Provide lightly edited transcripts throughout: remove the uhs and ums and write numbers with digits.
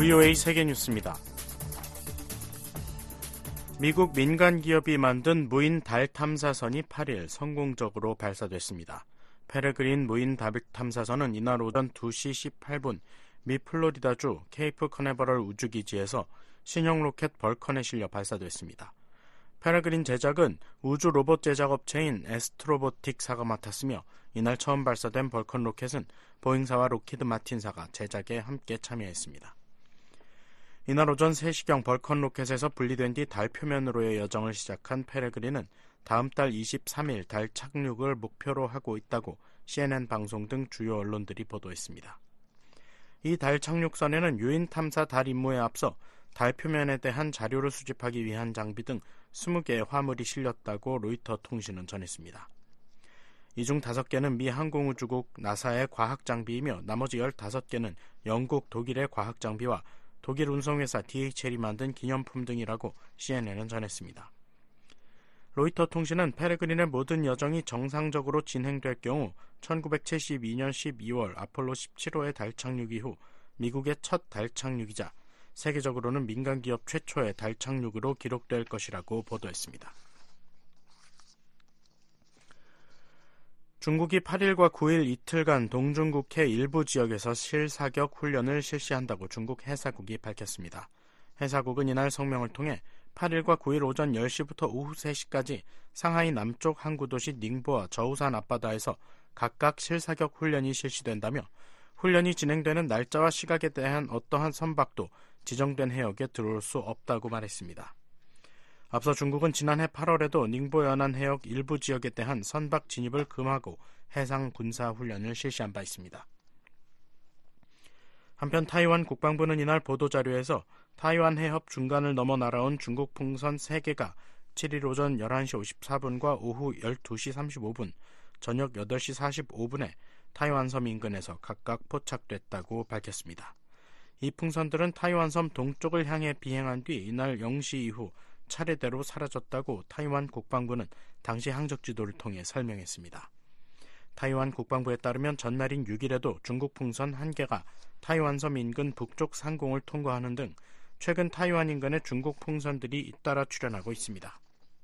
VOA 세계뉴스입니다. 미국 민간 기업이 만든 무인 달 탐사선이 8일 성공적으로 발사됐습니다. 페레그린 무인 달 탐사선은 이날 오전 2시 18분 미 플로리다주 케이프 커네버럴 우주기지에서 신형 로켓 벌컨에 실려 발사됐습니다. 페레그린 제작은 우주 로봇 제작 업체인 에스트로보틱사가 맡았으며 이날 처음 발사된 벌컨 로켓은 보잉사와 록히드 마틴사가 제작에 함께 참여했습니다. 이날 오전 3시경 벌컨 로켓에서 분리된 뒤 달 표면으로의 여정을 시작한 페레그린은 다음 달 23일 달 착륙을 목표로 하고 있다고 CNN 방송 등 주요 언론들이 보도했습니다. 이 달 착륙선에는 유인 탐사 달 임무에 앞서 달 표면에 대한 자료를 수집하기 위한 장비 등 20개의 화물이 실렸다고 로이터 통신은 전했습니다. 이 중 5개는 미 항공우주국 나사의 과학장비이며 나머지 15개는 영국, 독일의 과학장비와 독일 운송회사 DHL이 만든 기념품 등이라고 CNN은 전했습니다. 로이터 통신은 페레그린의 모든 여정이 정상적으로 진행될 경우 1972년 12월 아폴로 17호의 달 착륙 이후 미국의 첫 달 착륙이자 세계적으로는 민간 기업 최초의 달 착륙으로 기록될 것이라고 보도했습니다. 중국이 8일과 9일 이틀간 동중국해 일부 지역에서 실사격 훈련을 실시한다고 중국 해사국이 밝혔습니다. 해사국은 이날 성명을 통해 8일과 9일 오전 10시부터 오후 3시까지 상하이 남쪽 항구 도시 닝보와 저우산 앞바다에서 각각 실사격 훈련이 실시된다며 훈련이 진행되는 날짜와 시각에 대한 어떠한 선박도 지정된 해역에 들어올 수 없다고 말했습니다. 앞서 중국은 지난해 8월에도 닝보 연안 해역 일부 지역에 대한 선박 진입을 금하고 해상 군사 훈련을 실시한 바 있습니다. 한편 타이완 국방부는 이날 보도자료에서 타이완 해협 중간을 넘어 날아온 중국 풍선 3개가 7일 오전 11시 54분과 오후 12시 35분, 저녁 8시 45분에 타이완섬 인근에서 각각 포착됐다고 밝혔습니다. 이 풍선들은 타이완섬 동쪽을 향해 비행한 뒤 이날 0시 이후 차례대로 사라졌다고 타이완 국방부는 당시 항적 지도를 통해 설명했습니다. 타이완 국방부에 따르면 전날인 6일에도 중국 풍선 1개가 타이완섬 인근 북쪽 상공을 통과하는 등 최근 타이완 인근에 중국 풍선들이 잇따라 출현하고 있습니다.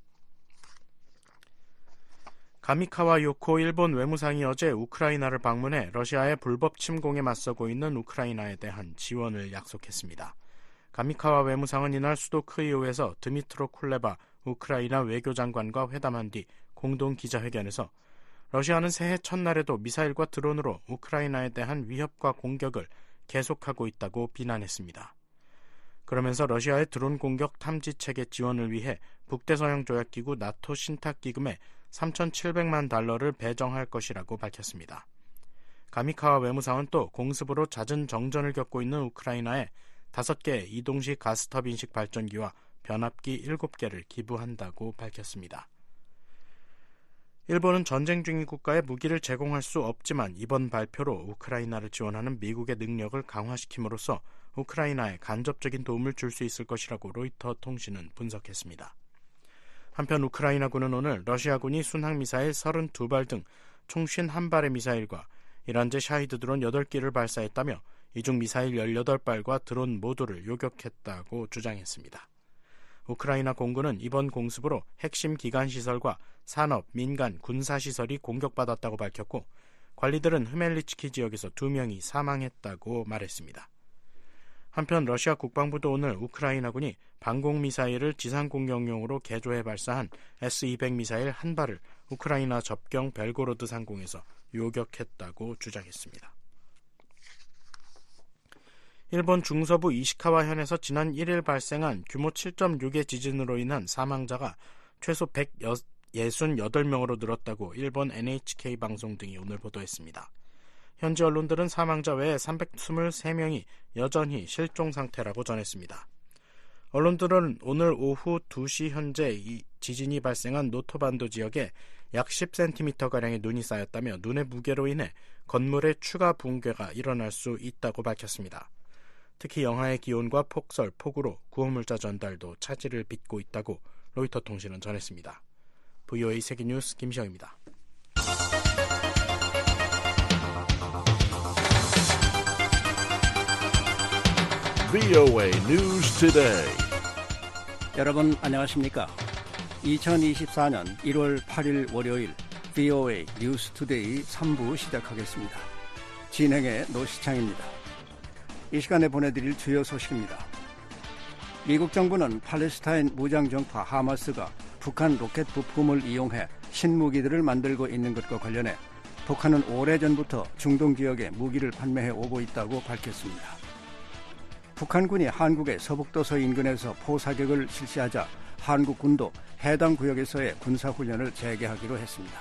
가미카와 요코 일본 외무상이 어제 우크라이나를 방문해 러시아의 불법 침공에 맞서고 있는 우크라이나에 대한 지원을 약속했습니다. 가미카와 외무상은 이날 수도 크이우에서 드미트로 쿨레바 우크라이나 외교장관과 회담한 뒤 공동 기자회견에서 러시아는 새해 첫날에도 미사일과 드론으로 우크라이나에 대한 위협과 공격을 계속하고 있다고 비난했습니다. 그러면서 러시아의 드론 공격 탐지 체계 지원을 위해 북대서양 조약기구 나토 신탁기금에 3,700만 달러를 배정할 것이라고 밝혔습니다. 가미카와 외무상은 또 공습으로 잦은 정전을 겪고 있는 우크라이나에 5개 이동식 가스터빈식 발전기와 변압기 7개를 기부한다고 밝혔습니다. 일본은 전쟁 중인 국가에 무기를 제공할 수 없지만 이번 발표로 우크라이나를 지원하는 미국의 능력을 강화시킴으로써 우크라이나에 간접적인 도움을 줄 수 있을 것이라고 로이터 통신은 분석했습니다. 한편 우크라이나군은 오늘 러시아군이 순항미사일 32발 등 총 51발의 미사일과 이란제 샤히드 드론 8기를 발사했다며 이중 미사일 18발과 드론 모두를 요격했다고 주장했습니다. 우크라이나 공군은 이번 공습으로 핵심 기관시설과 산업, 민간, 군사시설이 공격받았다고 밝혔고 관리들은 흐멜리츠키 지역에서 2명이 사망했다고 말했습니다. 한편 러시아 국방부도 오늘 우크라이나군이 방공미사일을 지상공격용으로 개조해 발사한 S-200 미사일 1발을 우크라이나 접경 벨고로드 상공에서 요격했다고 주장했습니다. 일본 중서부 이시카와 현에서 지난 1일 발생한 규모 7.6의 지진으로 인한 사망자가 최소 168명으로 늘었다고 일본 NHK 방송 등이 오늘 보도했습니다. 현지 언론들은 사망자 외에 323명이 여전히 실종 상태라고 전했습니다. 언론들은 오늘 오후 2시 현재 이 지진이 발생한 노토반도 지역에 약 10cm가량의 눈이 쌓였다며 눈의 무게로 인해 건물의 추가 붕괴가 일어날 수 있다고 밝혔습니다. 특히 영하의 기온과 폭설, 폭우로 구호물자 전달도 차질을 빚고 있다고 로이터 통신은 전했습니다. VOA 세계뉴스 김시영입니다. VOA News Today. 여러분 안녕하십니까? 2024년 1월 8일 월요일 VOA 뉴스 투데이 3부 시작하겠습니다. 진행의 노시창입니다. 이 시간에 보내드릴 주요 소식입니다. 미국 정부는 팔레스타인 무장정파 하마스가 북한 로켓 부품을 이용해 신무기들을 만들고 있는 것과 관련해 북한은 오래전부터 중동 지역에 무기를 판매해 오고 있다고 밝혔습니다. 북한군이 한국의 서북도서 인근에서 포사격을 실시하자 한국군도 해당 구역에서의 군사훈련을 재개하기로 했습니다.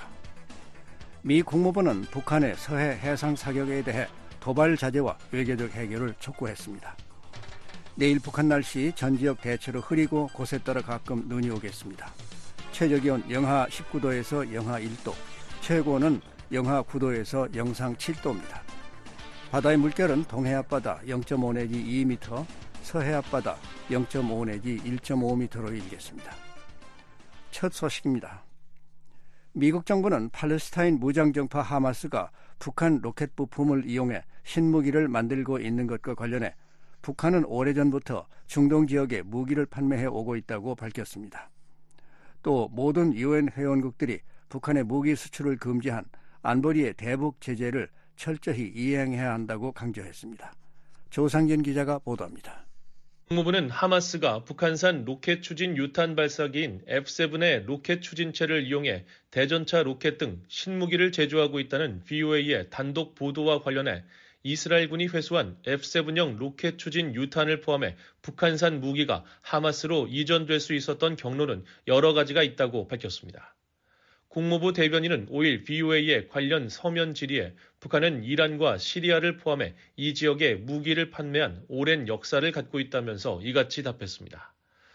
미 국무부는 북한의 서해 해상 사격에 대해 도발 자제와 외교적 해결을 촉구했습니다. 내일 북한 날씨 전 지역 대체로 흐리고 곳에 따라 가끔 눈이 오겠습니다. 최저기온 영하 19도에서 영하 1도, 최고는 영하 9도에서 영상 7도입니다. 바다의 물결은 동해 앞바다 0.5 내지 2m, 서해 앞바다 0.5 내지 1.5m로 일겠습니다. 첫 소식입니다. 미국 정부는 팔레스타인 무장정파 하마스가 북한 로켓 부품을 이용해 신무기를 만들고 있는 것과 관련해 북한은 오래전부터 중동 지역에 무기를 판매해 오고 있다고 밝혔습니다. 또 모든 UN 회원국들이 북한의 무기 수출을 금지한 안보리의 대북 제재를 철저히 이행해야 한다고 강조했습니다. 조상진 기자가 보도합니다. 국무부는 하마스가 북한산 로켓 추진 유탄 발사기인 F7의 로켓 추진체를 이용해 대전차 로켓 등 신무기를 제조하고 있다는 VOA의 단독 보도와 관련해 이스라엘군이 회수한 F7형 로켓 추진 유탄을 포함해 북한산 무기가 하마스로 이전될 수 있었던 경로는 여러 가지가 있다고 밝혔습니다. 국무부 대변인은 5일 VOA의 관련 서면 질의에 북한은 이란과 시리아를 포함해 이 지역에 무기를 판매한 오랜 역사를 갖고 있다면서 이같이 답했습니다.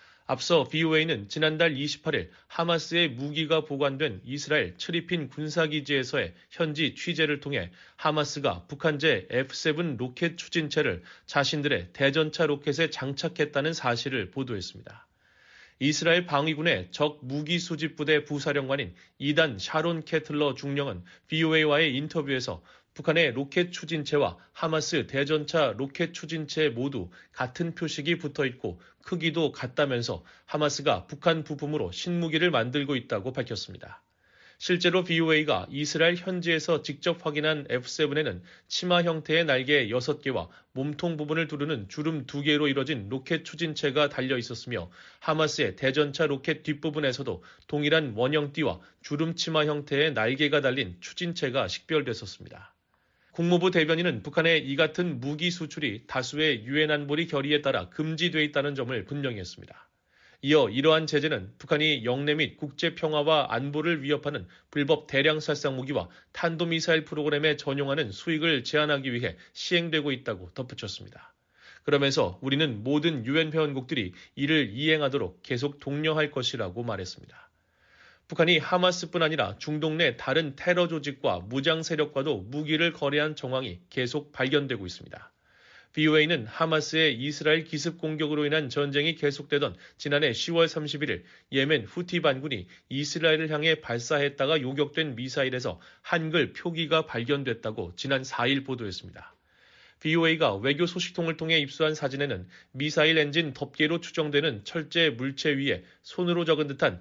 앞서 VOA는 지난달 28일 하마스의 무기가 보관된 이스라엘 트리핀 군사기지에서의 현지 취재를 통해 하마스가 북한제 F7 로켓 추진체를 자신들의 대전차 로켓에 장착했다는 사실을 보도했습니다. 이스라엘 방위군의 적 무기 수집 부대 부사령관인 이단 샤론 캐틀러 중령은 VOA와의 인터뷰에서 북한의 로켓 추진체와 하마스 대전차 로켓 추진체 모두 같은 표식이 붙어 있고 크기도 같다면서 하마스가 북한 부품으로 신무기를 만들고 있다고 밝혔습니다. 실제로 VOA가 이스라엘 현지에서 직접 확인한 F7에는 치마 형태의 날개 6개와 몸통 부분을 두르는 주름 2개로 이뤄진 로켓 추진체가 달려 있었으며 하마스의 대전차 로켓 뒷부분에서도 동일한 원형띠와 주름 치마 형태의 날개가 달린 추진체가 식별됐었습니다. 국무부 대변인은 북한의 이 같은 무기 수출이 다수의 유엔 안보리 결의에 따라 금지돼 있다는 점을 분명히 했습니다. 이어 이러한 제재는 북한이 영내 및 국제 평화와 안보를 위협하는 불법 대량 살상 무기와 탄도미사일 프로그램에 전용하는 수익을 제한하기 위해 시행되고 있다고 덧붙였습니다. 그러면서 우리는 모든 유엔 회원국들이 이를 이행하도록 계속 독려할 것이라고 말했습니다. 북한이 하마스뿐 아니라 중동 내 다른 테러 조직과 무장 세력과도 무기를 거래한 정황이 계속 발견되고 있습니다. VOA는 하마스의 이스라엘 기습 공격으로 인한 전쟁이 계속되던 지난해 10월 31일 예멘 후티 반군이 이스라엘을 향해 발사했다가 요격된 미사일에서 한글 표기가 발견됐다고 지난 4일 보도했습니다. VOA가 외교 소식통을 통해 입수한 사진에는 미사일 엔진 덮개로 추정되는 철제 물체 위에 손으로 적은 듯한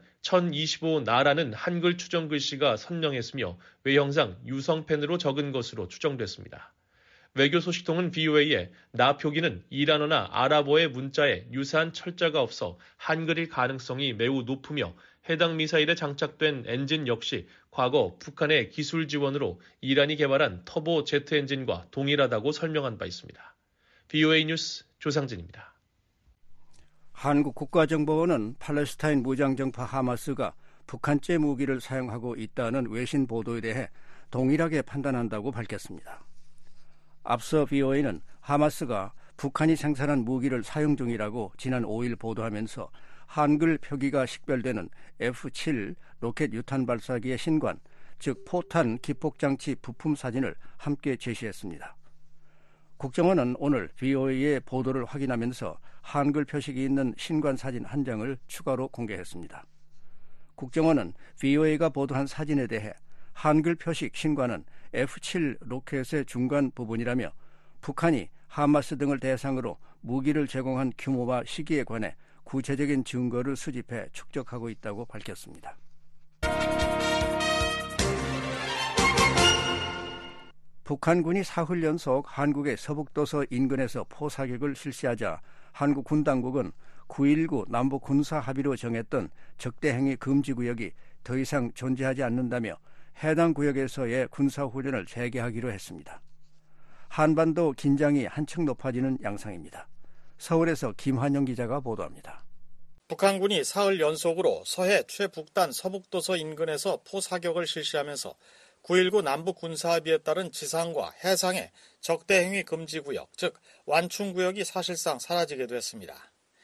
1025나라는 한글 추정 글씨가 선명했으며 외형상 유성펜으로 적은 것으로 추정됐습니다. 외교 소식통은 VOA에 나 표기는 이란어나 아랍어의 문자에 유사한 철자가 없어 한글일 가능성이 매우 높으며 해당 미사일에 장착된 엔진 역시 과거 북한의 기술 지원으로 이란이 개발한 터보 제트 엔진과 동일하다고 설명한 바 있습니다. VOA 뉴스 조상진입니다. 한국 국가정보원은 팔레스타인 무장정파 하마스가 북한제 무기를 사용하고 있다는 외신 보도에 대해 동일하게 판단한다고 밝혔습니다. 앞서 VOA는 하마스가 북한이 생산한 무기를 사용 중이라고 지난 5일 보도하면서 한글 표기가 식별되는 F7 로켓 유탄 발사기의 신관, 즉 포탄 기폭장치 부품 사진을 함께 제시했습니다. 국정원은 오늘 VOA의 보도를 확인하면서 한글 표식이 있는 신관 사진 한 장을 추가로 공개했습니다. 국정원은 VOA가 보도한 사진에 대해 한글 표식 신관은 F7 로켓의 중간 부분이라며 북한이 하마스 등을 대상으로 무기를 제공한 규모와 시기에 관해 구체적인 증거를 수집해 축적하고 있다고 밝혔습니다. 북한군이 사흘 연속 한국의 서북도서 인근에서 포사격을 실시하자 한국 군 당국은 9.19 남북 군사 합의로 정했던 적대행위 금지구역이 더 이상 존재하지 않는다며 해당 구역에서의 군사훈련을 재개하기로 했습니다. 한반도 긴장이 한층 높아지는 양상입니다. 서울에서 김환영 기자가 보도합니다. 북한군이 사흘 연속으로 서해 최북단 서북도서 인근에서 포사격을 실시하면서 9.19 남북 군사합의에 따른 지상과 해상의 적대행위 금지구역, 즉 완충구역이 사실상 사라지게 됐습니다.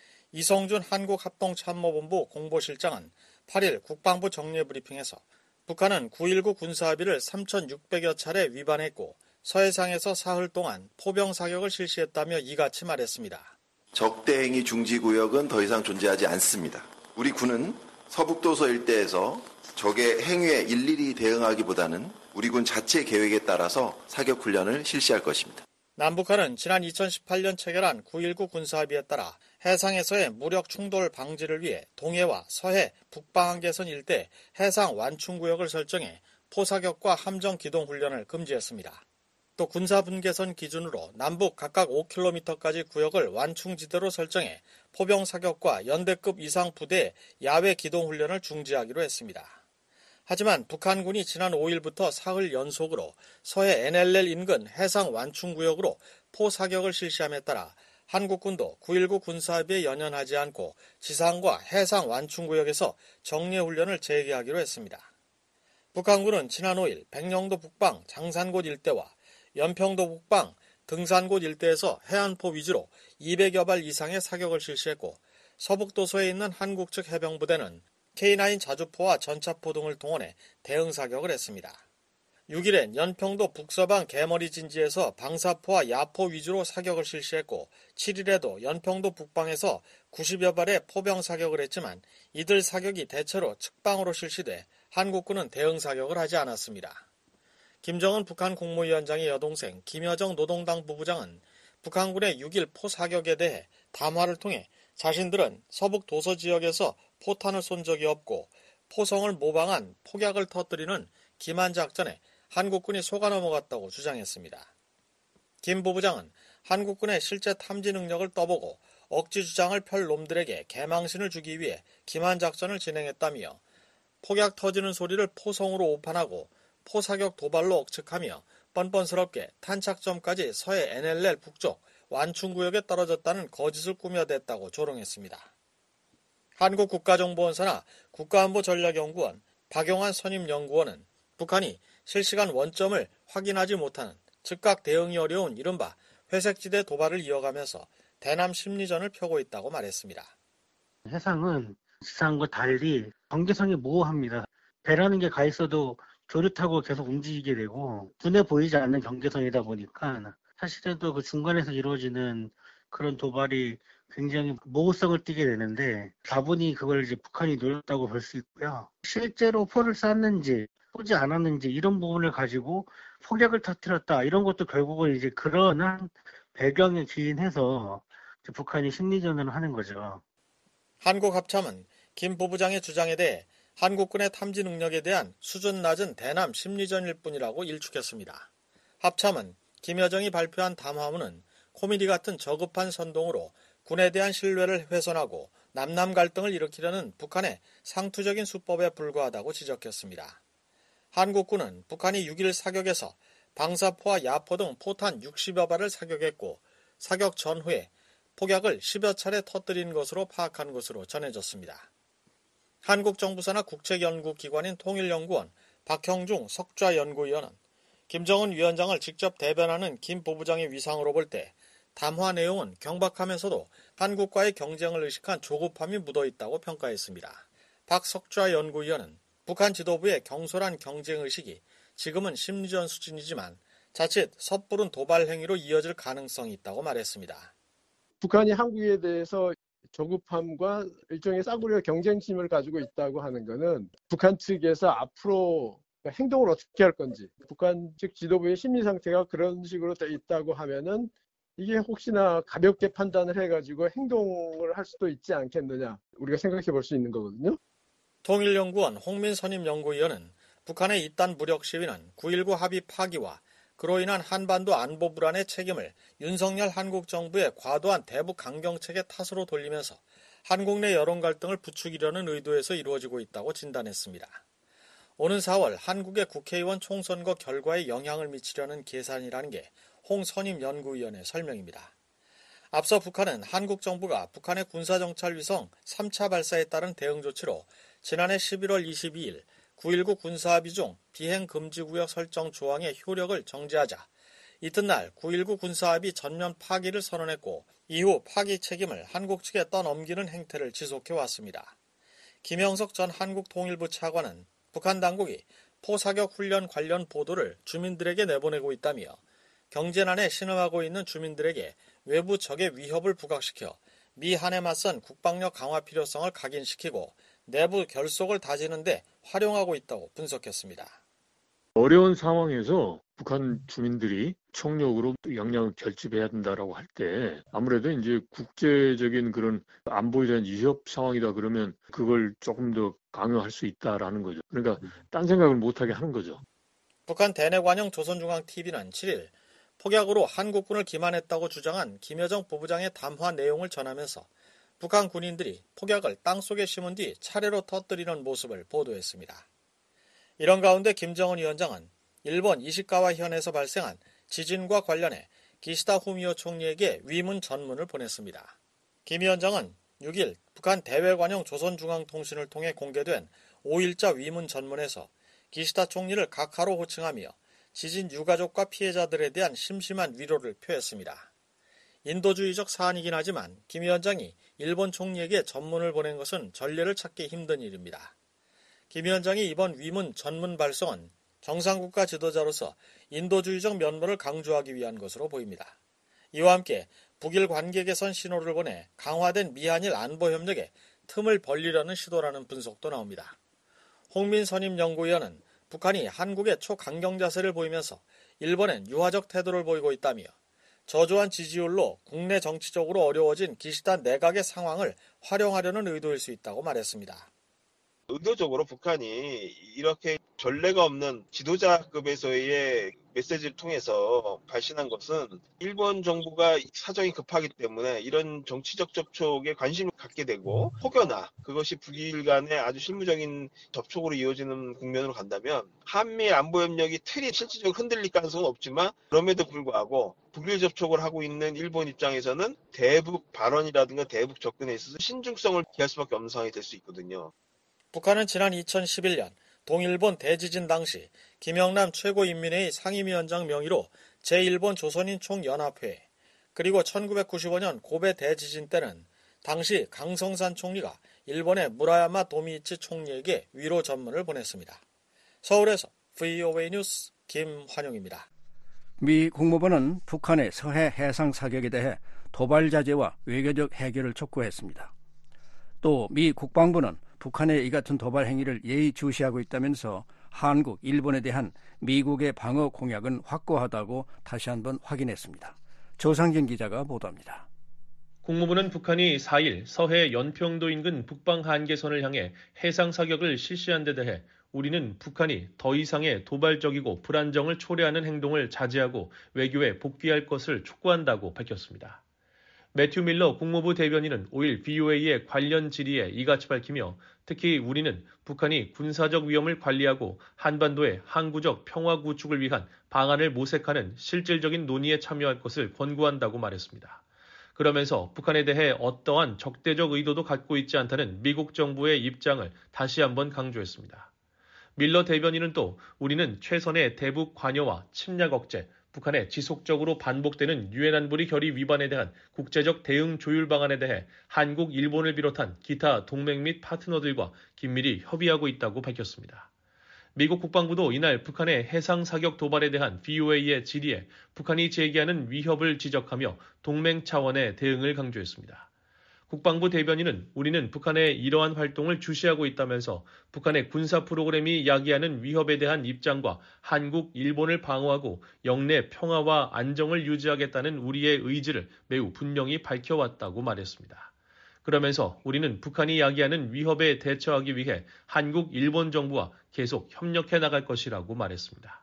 이성준 한국합동참모본부 공보실장은 8일 국방부 정례브리핑에서 북한은 9.19 군사합의를 3,600여 차례 위반했고 서해상에서 사흘 동안 포병 사격을 실시했다며 이같이 말했습니다. 적대행위 중지구역은 더 이상 존재하지 않습니다. 우리 군은 서북도서 일대에서 적의 행위에 일일이 대응하기보다는 우리 군 자체 계획에 따라서 사격 훈련을 실시할 것입니다. 남북한은 지난 2018년 체결한 9.19 군사합의에 따라 해상에서의 무력 충돌 방지를 위해 동해와 서해 북방한계선 일대 해상 완충구역을 설정해 포사격과 함정 기동 훈련을 금지했습니다. 또 군사분계선 기준으로 남북 각각 5km까지 구역을 완충지대로 설정해 포병 사격과 연대급 이상 부대의 야외 기동 훈련을 중지하기로 했습니다. 하지만 북한군이 지난 5일부터 사흘 연속으로 서해 NLL 인근 해상 완충구역으로 포사격을 실시함에 따라 한국군도 9.19 군사합의에 연연하지 않고 지상과 해상 완충구역에서 정례훈련을 재개하기로 했습니다. 북한군은 지난 5일 백령도 북방 장산곶 일대와 연평도 북방 등산곶 일대에서 해안포 위주로 200여 발 이상의 사격을 실시했고 서북도서에 있는 한국 측 해병부대는 K9 자주포와 전차포 등을 동원해 대응 사격을 했습니다. 6일엔 연평도 북서방 개머리 진지에서 방사포와 야포 위주로 사격을 실시했고 7일에도 연평도 북방에서 90여 발의 포병 사격을 했지만 이들 사격이 대체로 측방으로 실시돼 한국군은 대응 사격을 하지 않았습니다. 김정은 북한 국무위원장의 여동생 김여정 노동당 부부장은 북한군의 6일 포사격에 대해 담화를 통해 자신들은 서북 도서 지역에서 포탄을 쏜 적이 없고 포성을 모방한 폭약을 터뜨리는 기만 작전에 한국군이 속아 넘어갔다고 주장했습니다. 김 부부장은 한국군의 실제 탐지 능력을 떠보고 억지 주장을 펼 놈들에게 개망신을 주기 위해 기만 작전을 진행했다며 폭약 터지는 소리를 포성으로 오판하고 포사격 도발로 억측하며 뻔뻔스럽게 탄착점까지 서해 NLL 북쪽 완충구역에 떨어졌다는 거짓을 꾸며댔다고 조롱했습니다. 한국국가정보원사나 국가안보전략연구원 박용환 선임연구원은 북한이 실시간 원점을 확인하지 못하는 즉각 대응이 어려운 이른바 회색지대 도발을 이어가면서 대남 심리전을 펴고 있다고 말했습니다. 해상은 지상과 달리 경계선이 모호합니다. 배라는 게 가 있어도 조류 타고 계속 움직이게 되고 눈에 보이지 않는 경계선이다 보니까 사실은 그 중간에서 이루어지는 그런 도발이 굉장히 모호성을 띠게 되는데 다분히 그걸 이제 북한이 노렸다고 볼 수 있고요. 실제로 포를 쐈는지 쏘지 않았는지 이런 부분을 가지고 폭약을 터뜨렸다 이런 것도 결국은 이제 그러한 배경에 기인해서 북한이 심리전을 하는 거죠. 한국합참은 김 부부장의 주장에 대해 한국군의 탐지 능력에 대한 수준 낮은 대남 심리전일 뿐이라고 일축했습니다. 합참은 김여정이 발표한 담화문은 코미디 같은 저급한 선동으로 군에 대한 신뢰를 훼손하고 남남 갈등을 일으키려는 북한의 상투적인 수법에 불과하다고 지적했습니다. 한국군은 북한이 6일 사격에서 방사포와 야포 등 포탄 60여 발을 사격했고 사격 전후에 폭약을 10여 차례 터뜨린 것으로 파악한 것으로 전해졌습니다. 한국정부사나 국책연구기관인 통일연구원 박형중 석좌연구위원은 김정은 위원장을 직접 대변하는 김 부부장의 위상으로 볼 때 담화 내용은 경박하면서도 한국과의 경쟁을 의식한 조급함이 묻어있다고 평가했습니다. 박 석좌연구위원은 북한 지도부의 경솔한 경쟁의식이 지금은 심리전 수준이지만 자칫 섣부른 도발 행위로 이어질 가능성이 있다고 말했습니다. 북한이 한국에 대해서 조급함과 일종의 싸구려 경쟁심을 가지고 있다고 하는 것은 북한 측에서 앞으로 행동을 어떻게 할 건지 북한 측 지도부의 심리 상태가 그런 식으로 돼 있다고 하면은 이게 혹시나 가볍게 판단을 해가지고 행동을 할 수도 있지 않겠느냐, 우리가 생각해 볼 수 있는 거거든요. 통일연구원 홍민 선임연구위원은 북한의 이딴 무력 시위는 9.19 합의 파기와 그로 인한 한반도 안보 불안의 책임을 윤석열 한국 정부의 과도한 대북 강경책의 탓으로 돌리면서 한국 내 여론 갈등을 부추기려는 의도에서 이루어지고 있다고 진단했습니다. 오는 4월 한국의 국회의원 총선거 결과에 영향을 미치려는 계산이라는 게 홍 선임연구위원의 설명입니다. 앞서 북한은 한국 정부가 북한의 군사정찰 위성 3차 발사에 따른 대응 조치로 지난해 11월 22일 9.19 군사합의 중 비행금지구역 설정 조항의 효력을 정지하자 이튿날 9.19 군사합의 전면 파기를 선언했고 이후 파기 책임을 한국 측에 떠넘기는 행태를 지속해왔습니다. 김영석 전 한국통일부 차관은 북한 당국이 포사격 훈련 관련 보도를 주민들에게 내보내고 있다며 경제난에 신음하고 있는 주민들에게 외부 적의 위협을 부각시켜 미한에 맞선 국방력 강화 필요성을 각인시키고 내부 결속을 다지는 데 활용하고 있다고 분석했습니다. 어려운 상황에서 북한 주민들이 총력으로 역량을 결집해야 된다라고 할 때 아무래도 이제 국제적인 그런 안보에 대한 위협 상황이다 그러면 그걸 조금 더 강요할 수 있다라는 거죠. 그러니까 딴 생각을 못하게 하는 거죠. 북한 대내관영 조선중앙TV는 7일 폭약으로 한국군을 기만했다고 주장한 김여정 부부장의 담화 내용을 전하면서 북한 군인들이 폭약을 땅속에 심은 뒤 차례로 터뜨리는 모습을 보도했습니다. 이런 가운데 김정은 위원장은 일본 이시카와현에서 발생한 지진과 관련해 기시다 후미오 총리에게 위문 전문을 보냈습니다. 김 위원장은 6일 북한 대외관용 조선중앙통신을 통해 공개된 5일자 위문 전문에서 기시다 총리를 각하로 호칭하며 지진 유가족과 피해자들에 대한 심심한 위로를 표했습니다. 인도주의적 사안이긴 하지만 김 위원장이 일본 총리에게 전문을 보낸 것은 전례를 찾기 힘든 일입니다. 김 위원장이 이번 위문 전문 발송은 정상국가 지도자로서 인도주의적 면모를 강조하기 위한 것으로 보입니다. 이와 함께 북일 관계 개선 신호를 보내 강화된 미한일 안보협력에 틈을 벌리려는 시도라는 분석도 나옵니다. 홍민 선임연구위원은 북한이 한국의 초강경 자세를 보이면서 일본엔 유화적 태도를 보이고 있다며 저조한 지지율로 국내 정치적으로 어려워진 기시다 내각의 상황을 활용하려는 의도일 수 있다고 말했습니다. 의도적으로 북한이 이렇게 전례가 없는 지도자급에서의 메시지를 통해서 발신한 것은 일본 정부가 사정이 급하기 때문에 이런 정치적 접촉에 관심을 갖게 되고 혹여나 그것이 북일 간의 아주 실무적인 접촉으로 이어지는 국면으로 간다면 한미 안보협력이 틀이 실질적으로 흔들릴 가능성은 없지만 그럼에도 불구하고 북일 접촉을 하고 있는 일본 입장에서는 대북 발언이라든가 대북 접근에 있어서 신중성을 기할 수밖에 없는 상황이 될 수 있거든요. 북한은 지난 2011년 동일본 대지진 당시 김영남 최고인민회의 상임위원장 명의로 제1본 조선인 총연합회 그리고 1995년 고베 대지진 때는 당시 강성산 총리가 일본의 무라야마 도미이치 총리에게 위로 전문을 보냈습니다. 서울에서 VOA 뉴스 김환용입니다. 미 국무부는 북한의 서해 해상 사격에 대해 도발 자제와 외교적 해결을 촉구했습니다. 또 미 국방부는 북한의 이 같은 도발 행위를 예의주시하고 있다면서 한국, 일본에 대한 미국의 방어 공약은 확고하다고 다시 한번 확인했습니다. 조상진 기자가 보도합니다. 국무부는 북한이 4일 서해 연평도 인근 북방 한계선을 향해 해상 사격을 실시한 데 대해 우리는 북한이 더 이상의 도발적이고 불안정을 초래하는 행동을 자제하고 외교에 복귀할 것을 촉구한다고 밝혔습니다. 매튜 밀러 국무부 대변인은 5일 VOA의 관련 질의에 이같이 밝히며 특히 우리는 북한이 군사적 위험을 관리하고 한반도의 항구적 평화 구축을 위한 방안을 모색하는 실질적인 논의에 참여할 것을 권고한다고 말했습니다. 그러면서 북한에 대해 어떠한 적대적 의도도 갖고 있지 않다는 미국 정부의 입장을 다시 한번 강조했습니다. 밀러 대변인은 또 우리는 최선의 대북 관여와 침략 억제, 북한의 지속적으로 반복되는 유엔 안보리 결의 위반에 대한 국제적 대응 조율 방안에 대해 한국, 일본을 비롯한 기타 동맹 및 파트너들과 긴밀히 협의하고 있다고 밝혔습니다. 미국 국방부도 이날 북한의 해상 사격 도발에 대한 VOA의 질의에 북한이 제기하는 위협을 지적하며 동맹 차원의 대응을 강조했습니다. 국방부 대변인은 우리는 북한의 이러한 활동을 주시하고 있다면서 북한의 군사 프로그램이 야기하는 위협에 대한 입장과 한국, 일본을 방어하고 영내 평화와 안정을 유지하겠다는 우리의 의지를 매우 분명히 밝혀왔다고 말했습니다. 그러면서 우리는 북한이 야기하는 위협에 대처하기 위해 한국, 일본 정부와 계속 협력해 나갈 것이라고 말했습니다.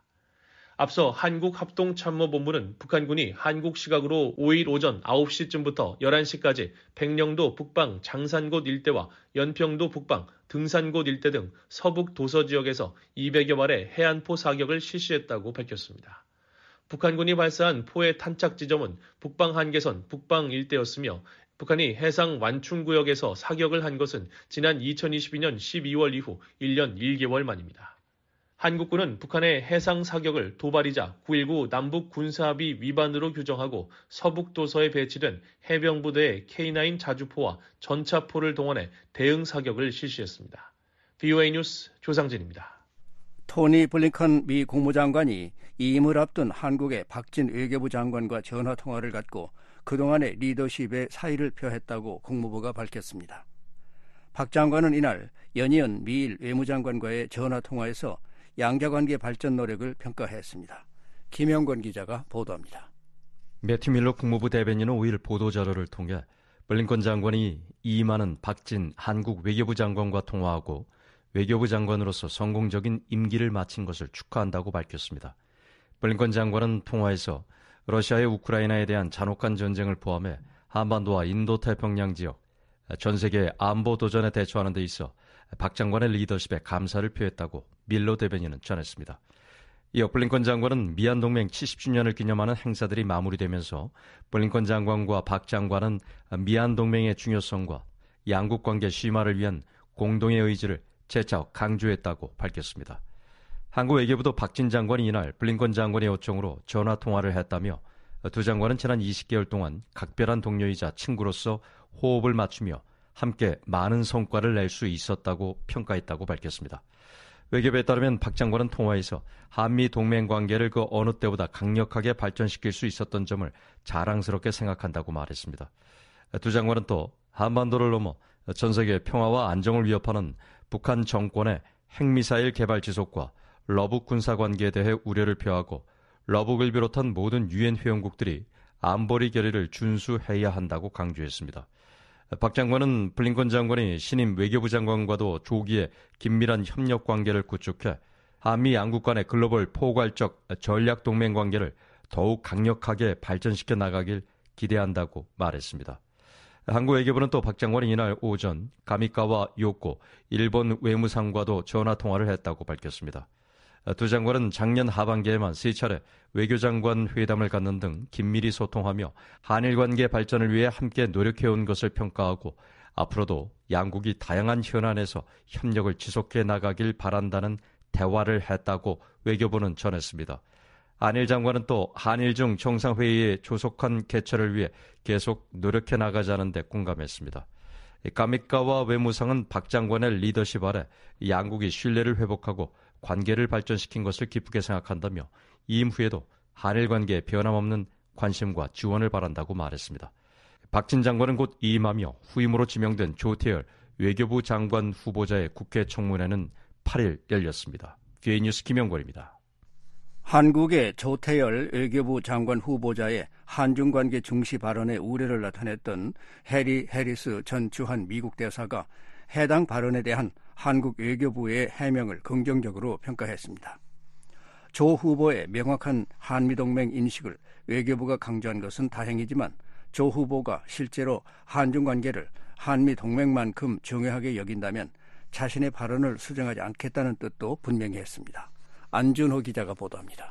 앞서 한국합동참모본부는 북한군이 한국 시각으로 5일 오전 9시쯤부터 11시까지 백령도 북방 장산곶 일대와 연평도 북방 등산곶 일대 등 서북 도서 지역에서 200여 발의 해안포 사격을 실시했다고 밝혔습니다. 북한군이 발사한 포의 탄착 지점은 북방 한계선 북방 일대였으며 북한이 해상 완충구역에서 사격을 한 것은 지난 2022년 12월 이후 1년 1개월 만입니다. 한국군은 북한의 해상 사격을 도발이자 9.19 남북 군사합의 위반으로 규정하고 서북도서에 배치된 해병부대의 K9 자주포와 전차포를 동원해 대응 사격을 실시했습니다. VOA 뉴스 조상진입니다. 토니 블링컨 미 국무장관이 이임을 앞둔 한국의 박진 외교부 장관과 전화통화를 갖고 그동안의 리더십에 사의를 표했다고 국무부가 밝혔습니다. 박 장관은 이날 연이은 미일 외무장관과의 전화통화에서 양자관계 발전 노력을 평가했습니다. 김영권 기자가 보도합니다. 매튜 밀러 국무부 대변인은 5일 보도자료를 통해 블링컨 장관이 이임하는 박진 한국 외교부 장관과 통화하고 외교부 장관으로서 성공적인 임기를 마친 것을 축하한다고 밝혔습니다. 블링컨 장관은 통화에서 러시아의 우크라이나에 대한 잔혹한 전쟁을 포함해 한반도와 인도태평양 지역, 전 세계의 안보 도전에 대처하는 데 있어 박 장관의 리더십에 감사를 표했다고 밀러 대변인은 전했습니다. 이어 블링컨 장관은 미한동맹 70주년을 기념하는 행사들이 마무리되면서 블링컨 장관과 박 장관은 미한동맹의 중요성과 양국 관계 심화를 위한 공동의 의지를 재차 강조했다고 밝혔습니다. 한국 외교부도 박진 장관이 이날 블링컨 장관의 요청으로 전화통화를 했다며 두 장관은 지난 20개월 동안 각별한 동료이자 친구로서 호흡을 맞추며 함께 많은 성과를 낼 수 있었다고 평가했다고 밝혔습니다. 외교부에 따르면 박 장관은 통화에서 한미 동맹 관계를 그 어느 때보다 강력하게 발전시킬 수 있었던 점을 자랑스럽게 생각한다고 말했습니다. 두 장관은 또 한반도를 넘어 전 세계 평화와 안정을 위협하는 북한 정권의 핵미사일 개발 지속과 러북 군사관계에 대해 우려를 표하고 러북을 비롯한 모든 유엔 회원국들이 안보리 결의를 준수해야 한다고 강조했습니다. 박 장관은 블링컨 장관이 신임 외교부 장관과도 조기에 긴밀한 협력 관계를 구축해 한미 양국 간의 글로벌 포괄적 전략 동맹 관계를 더욱 강력하게 발전시켜 나가길 기대한다고 말했습니다. 한국 외교부는 또 박 장관이 이날 오전 가미카와 요코 일본 외무상과도 전화통화를 했다고 밝혔습니다. 두 장관은 작년 하반기에만 3차례 외교장관 회담을 갖는 등 긴밀히 소통하며 한일 관계 발전을 위해 함께 노력해온 것을 평가하고 앞으로도 양국이 다양한 현안에서 협력을 지속해 나가길 바란다는 대화를 했다고 외교부는 전했습니다. 한일 장관은 또 한일중 정상회의의 조속한 개최를 위해 계속 노력해 나가자는 데 공감했습니다. 가미카와 외무상은 박 장관의 리더십 아래 양국이 신뢰를 회복하고 관계를 발전시킨 것을 기쁘게 생각한다며 이임 후에도 한일 관계에 변함없는 관심과 지원을 바란다고 말했습니다. 박진 장관은 곧 이임하며 후임으로 지명된 조태열 외교부 장관 후보자의 국회 청문회는 8일 열렸습니다. VOA 뉴스 김영권입니다. 한국의 조태열 외교부 장관 후보자의 한중 관계 중시 발언에 우려를 나타냈던 해리 해리스 전 주한 미국 대사가 해당 발언에 대한 한국 외교부의 해명을 긍정적으로 평가했습니다. 조 후보의 명확한 한미동맹 인식을 외교부가 강조한 것은 다행이지만 조 후보가 실제로 한중 관계를 한미동맹만큼 중요하게 여긴다면 자신의 발언을 수정하지 않겠다는 뜻도 분명히 했습니다. 안준호 기자가 보도합니다.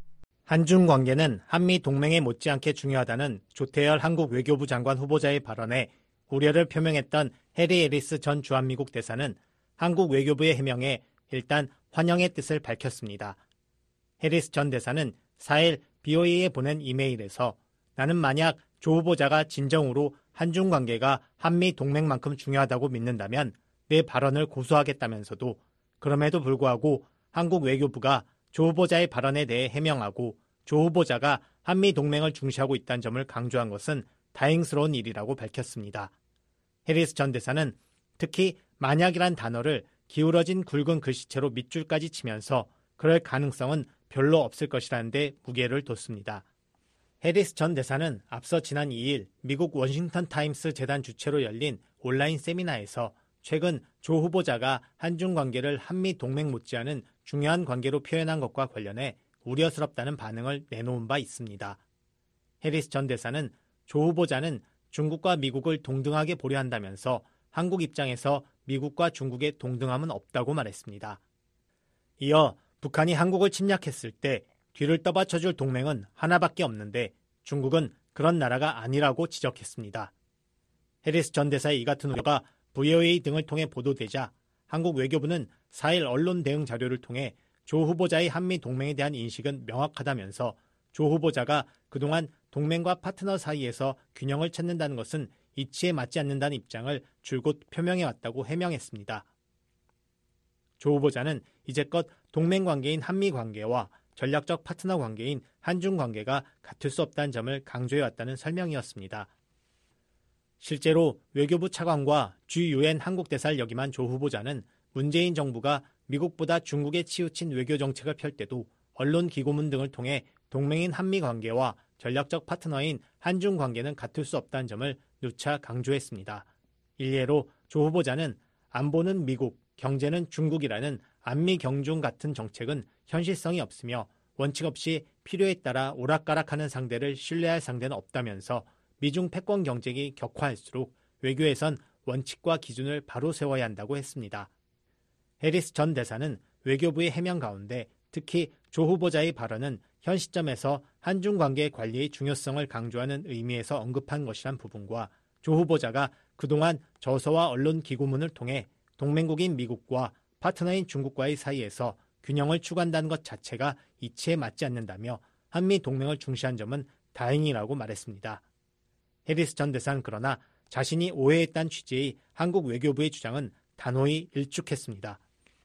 한중 관계는 한미 동맹에 못지않게 중요하다는 조태열 한국 외교부 장관 후보자의 발언에 우려를 표명했던 해리 해리스 전 주한미국 대사는 한국 외교부의 해명에 일단 환영의 뜻을 밝혔습니다. 해리스 전 대사는 4일 BOA에 보낸 이메일에서 나는 만약 조 후보자가 진정으로 한중 관계가 한미 동맹만큼 중요하다고 믿는다면 내 발언을 고수하겠다면서도 그럼에도 불구하고 한국 외교부가 조 후보자의 발언에 대해 해명하고 조 후보자가 한미 동맹을 중시하고 있다는 점을 강조한 것은 다행스러운 일이라고 밝혔습니다. 해리스 전 대사는 특히 만약이란 단어를 기울어진 굵은 글씨체로 밑줄까지 치면서 그럴 가능성은 별로 없을 것이라는데 무게를 뒀습니다. 해리스 전 대사는 앞서 지난 2일 미국 워싱턴 타임스 재단 주최로 열린 온라인 세미나에서 최근 조 후보자가 한중 관계를 한미 동맹 못지않은 중요한 관계로 표현한 것과 관련해 우려스럽다는 반응을 내놓은 바 있습니다. 해리스 전 대사는 조 후보자는 중국과 미국을 동등하게 보려 한다면서 한국 입장에서 미국과 중국의 동등함은 없다고 말했습니다. 이어 북한이 한국을 침략했을 때 뒤를 떠받쳐줄 동맹은 하나밖에 없는데 중국은 그런 나라가 아니라고 지적했습니다. 해리스 전 대사의 이 같은 우려가 VOA 등을 통해 보도되자 한국 외교부는 4일 언론 대응 자료를 통해 조 후보자의 한미 동맹에 대한 인식은 명확하다면서 조 후보자가 그동안 동맹과 파트너 사이에서 균형을 찾는다는 것은 이치에 맞지 않는다는 입장을 줄곧 표명해왔다고 해명했습니다. 조 후보자는 이제껏 동맹 관계인 한미 관계와 전략적 파트너 관계인 한중 관계가 같을 수 없다는 점을 강조해왔다는 설명이었습니다. 실제로 외교부 차관과 주 유엔 한국 대사를 역임한 조 후보자는 문재인 정부가 미국보다 중국에 치우친 외교 정책을 펼 때도 언론 기고문 등을 통해 동맹인 한미 관계와 전략적 파트너인 한중 관계는 같을 수 없다는 점을 누차 강조했습니다. 일례로 조 후보자는 안보는 미국, 경제는 중국이라는 안미 경중 같은 정책은 현실성이 없으며 원칙 없이 필요에 따라 오락가락하는 상대를 신뢰할 상대는 없다면서 미중 패권 경쟁이 격화할수록 외교에선 원칙과 기준을 바로 세워야 한다고 했습니다. 해리스 전 대사는 외교부의 해명 가운데 특히 조 후보자의 발언은 현 시점에서 한중 관계 관리의 중요성을 강조하는 의미에서 언급한 것이란 부분과 조 후보자가 그동안 저서와 언론 기고문을 통해 동맹국인 미국과 파트너인 중국과의 사이에서 균형을 추구한다는 것 자체가 이치에 맞지 않는다며 한미 동맹을 중시한 점은 다행이라고 말했습니다. 해리스 전 대사는 그러나 자신이 오해했다는 취지의 한국 외교부의 주장은 단호히 일축했습니다.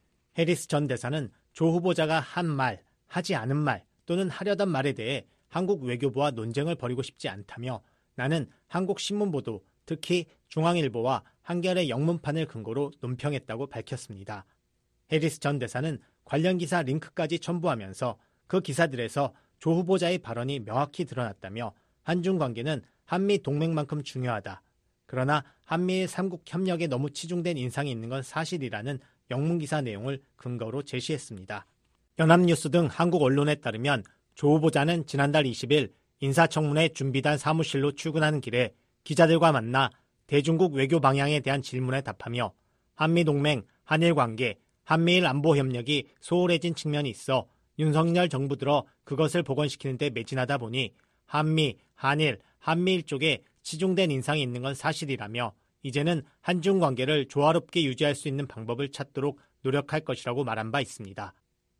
해리스 전 대사는 조 후보자가 한 말, 하지 않은 말 또는 하려던 말에 대해 한국 외교부와 논쟁을 벌이고 싶지 않다며 나는 한국 신문보도 특히 중앙일보와 한겨레 영문판을 근거로 논평했다고 밝혔습니다. 해리스 전 대사는 관련 기사 링크까지 첨부하면서 그 기사들에서 조 후보자의 발언이 명확히 드러났다며 한중 관계는 한미 동맹만큼 중요하다. 그러나 한미일 3국 협력에 너무 치중된 인상이 있는 건 사실이라는 영문기사 내용을 근거로 제시했습니다. 연합뉴스 등 한국 언론에 따르면 조 후보자는 지난달 20일 인사청문회 준비단 사무실로 출근하는 길에 기자들과 만나 대중국 외교 방향에 대한 질문에 답하며 한미동맹, 한일관계, 한미일 안보협력이 소홀해진 측면이 있어 윤석열 정부 들어 그것을 복원시키는 데 매진하다 보니 한미, 한일, 한미일 쪽에 치중된 인상이 있는 건 사실이라며 이제는 한중 관계를 조화롭게 유지할 수 있는 방법을 찾도록 노력할 것이라고 말한 바 있습니다.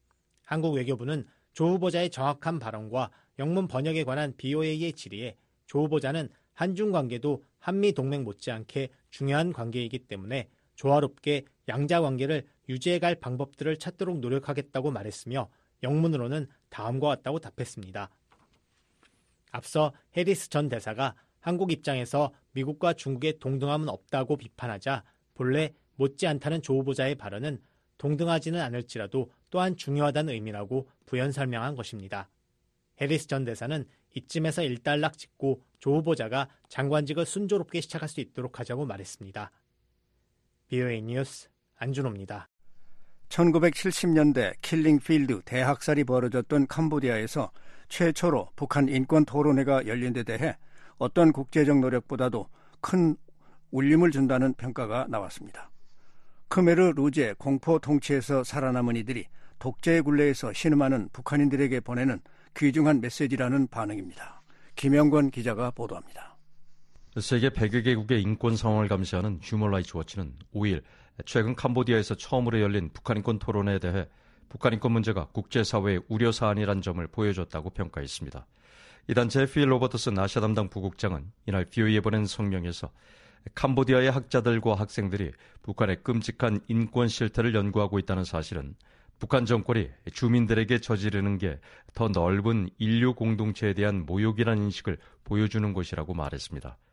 한국 외교부는 조 후보자의 정확한 발언과 영문 번역에 관한 BOA의 질의에 조 후보자는 한중 관계도 한미 동맹 못지않게 중요한 관계이기 때문에 조화롭게 양자 관계를 유지해갈 방법들을 찾도록 노력하겠다고 말했으며 영문으로는 다음과 같다고 답했습니다. 앞서 해리스 전 대사가 한국 입장에서 미국과 중국의 동등함은 없다고 비판하자 본래 못지않다는 조 후보자의 발언은 동등하지는 않을지라도 또한 중요하다는 의미라고 부연 설명한 것입니다. 해리스 전 대사는 이쯤에서 일단락 짓고 조 후보자가 장관직을 순조롭게 시작할 수 있도록 하자고 말했습니다. BOA 뉴스 안준호입니다. 1970년대 킬링필드 대학살이 벌어졌던 캄보디아에서 최초로 북한 인권 토론회가 열린 데 대해 어떤 국제적 노력보다도 큰 울림을 준다는 평가가 나왔습니다. 크메르 루제 공포 통치에서 살아남은 이들이 독재의 굴레에서 신음하는 북한인들에게 보내는 귀중한 메시지라는 반응입니다. 김영권 기자가 보도합니다. 세계 100여 개국의 인권 상황을 감시하는 휴먼 라이츠 워치는 5일 최근 캄보디아에서 처음으로 열린 북한 인권 토론회에 대해 북한 인권 문제가 국제사회의 우려 사안이란 점을 보여줬다고 평가했습니다. 이 단체의 필 로버트슨 아시아 담당 부국장은 이날 BOA에 보낸 성명에서 캄보디아의 학자들과 학생들이 북한의 끔찍한 인권 실태를 연구하고 있다는 사실은 북한 정권이 주민들에게 저지르는 게 더 넓은 인류 공동체에 대한 모욕이라는 인식을 보여주는 것이라고 말했습니다.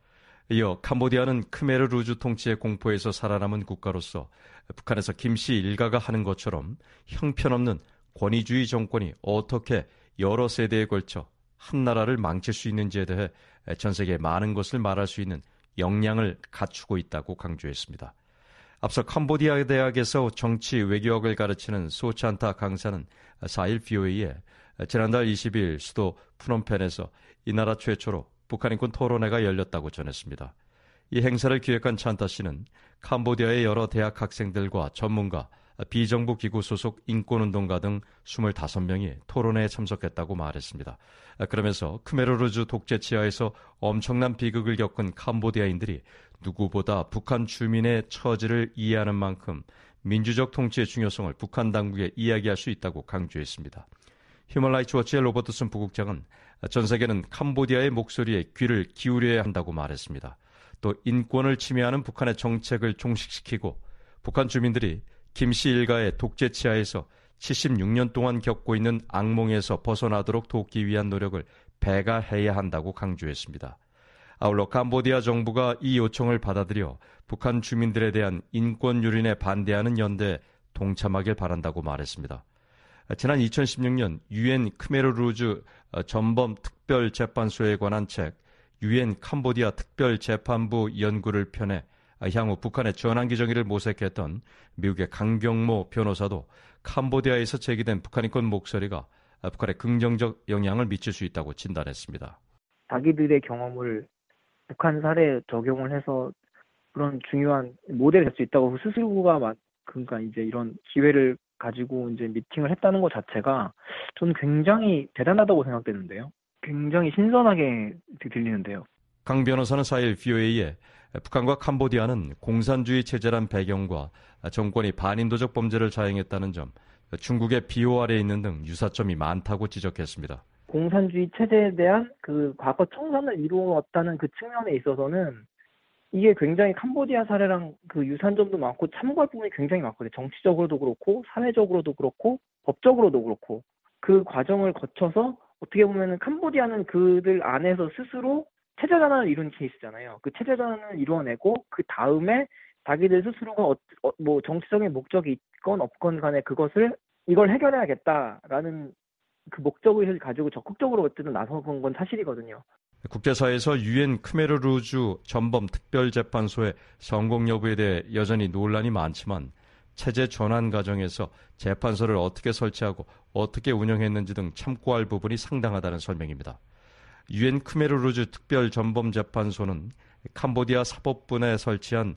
이어 캄보디아는 크메르 루주 통치의 공포에서 살아남은 국가로서 북한에서 김씨 일가가 하는 것처럼 형편없는 권위주의 정권이 어떻게 여러 세대에 걸쳐 한 나라를 망칠 수 있는지에 대해 전 세계에 많은 것을 말할 수 있는 역량을 갖추고 있다고 강조했습니다. 앞서 캄보디아 대학에서 정치 외교학을 가르치는 소찬타 강사는 4일 VOA에 지난달 20일 수도 푸놈펜에서 이 나라 최초로 북한 인권 토론회가 열렸다고 전했습니다. 이 행사를 기획한 찬타 씨는 캄보디아의 여러 대학 학생들과 전문가, 비정부 기구 소속 인권운동가 등 25명이 토론회에 참석했다고 말했습니다. 그러면서 크메르루주 독재 치하에서 엄청난 비극을 겪은 캄보디아인들이 누구보다 북한 주민의 처지를 이해하는 만큼 민주적 통치의 중요성을 북한 당국에 이야기할 수 있다고 강조했습니다. 휴먼라이츠 워치의 로버트슨 부국장은 전 세계는 캄보디아의 목소리에 귀를 기울여야 한다고 말했습니다. 또 인권을 침해하는 북한의 정책을 종식시키고 북한 주민들이 김씨 일가의 독재 치하에서 76년 동안 겪고 있는 악몽에서 벗어나도록 돕기 위한 노력을 배가해야 한다고 강조했습니다. 아울러 캄보디아 정부가 이 요청을 받아들여 북한 주민들에 대한 인권 유린에 반대하는 연대에 동참하길 바란다고 말했습니다. 지난 2016년 유엔 크메르루주 전범 특별재판소에 관한 책 유엔 캄보디아 특별재판부 연구를 펴내 향후 북한의 전환기 정의를 모색했던 미국의 강경모 변호사도 캄보디아에서 제기된 북한 인권 목소리가 북한에 긍정적 영향을 미칠 수 있다고 진단했습니다. 자기들의 경험을 북한 사례에 적용을 해서 그런 중요한 모델이 될 수 있다고 스스로가 그러니까 이제 이런 기회를 가지고 이제 미팅을 했다는 것 자체가 저는 굉장히 대단하다고 생각되는데요. 굉장히 신선하게 들리는데요. 강 변호사는 4일 VOA에 북한과 캄보디아는 공산주의 체제란 배경과 정권이 반인도적 범죄를 자행했다는 점, 중국의 비호 아래에 있는 등 유사점이 많다고 지적했습니다. 공산주의 체제에 대한 그 과거 청산을 이루었다는 그 측면에 있어서는 이게 굉장히 캄보디아 사례랑 그 유사점도 많고 참고할 부분이 굉장히 많거든요. 정치적으로도 그렇고 사회적으로도 그렇고 법적으로도 그렇고 그 과정을 거쳐서 어떻게 보면은 캄보디아는 그들 안에서 스스로 체제 전환을 이룬 케이스잖아요. 그 체제 전환을 이루어내고 그 다음에 자기들 스스로가 뭐 정치적인 목적이 있건 없건 간에 이걸 해결해야겠다라는 그 목적을 가지고 적극적으로 어쨌든 나서본 건 사실이거든요. 국제사회에서 유엔 크메르루주 전범 특별재판소의 성공 여부에 대해 여전히 논란이 많지만 체제 전환 과정에서 재판소를 어떻게 설치하고 어떻게 운영했는지 등 참고할 부분이 상당하다는 설명입니다. 유엔 크메르루주 특별전범재판소는 캄보디아 사법부에 설치한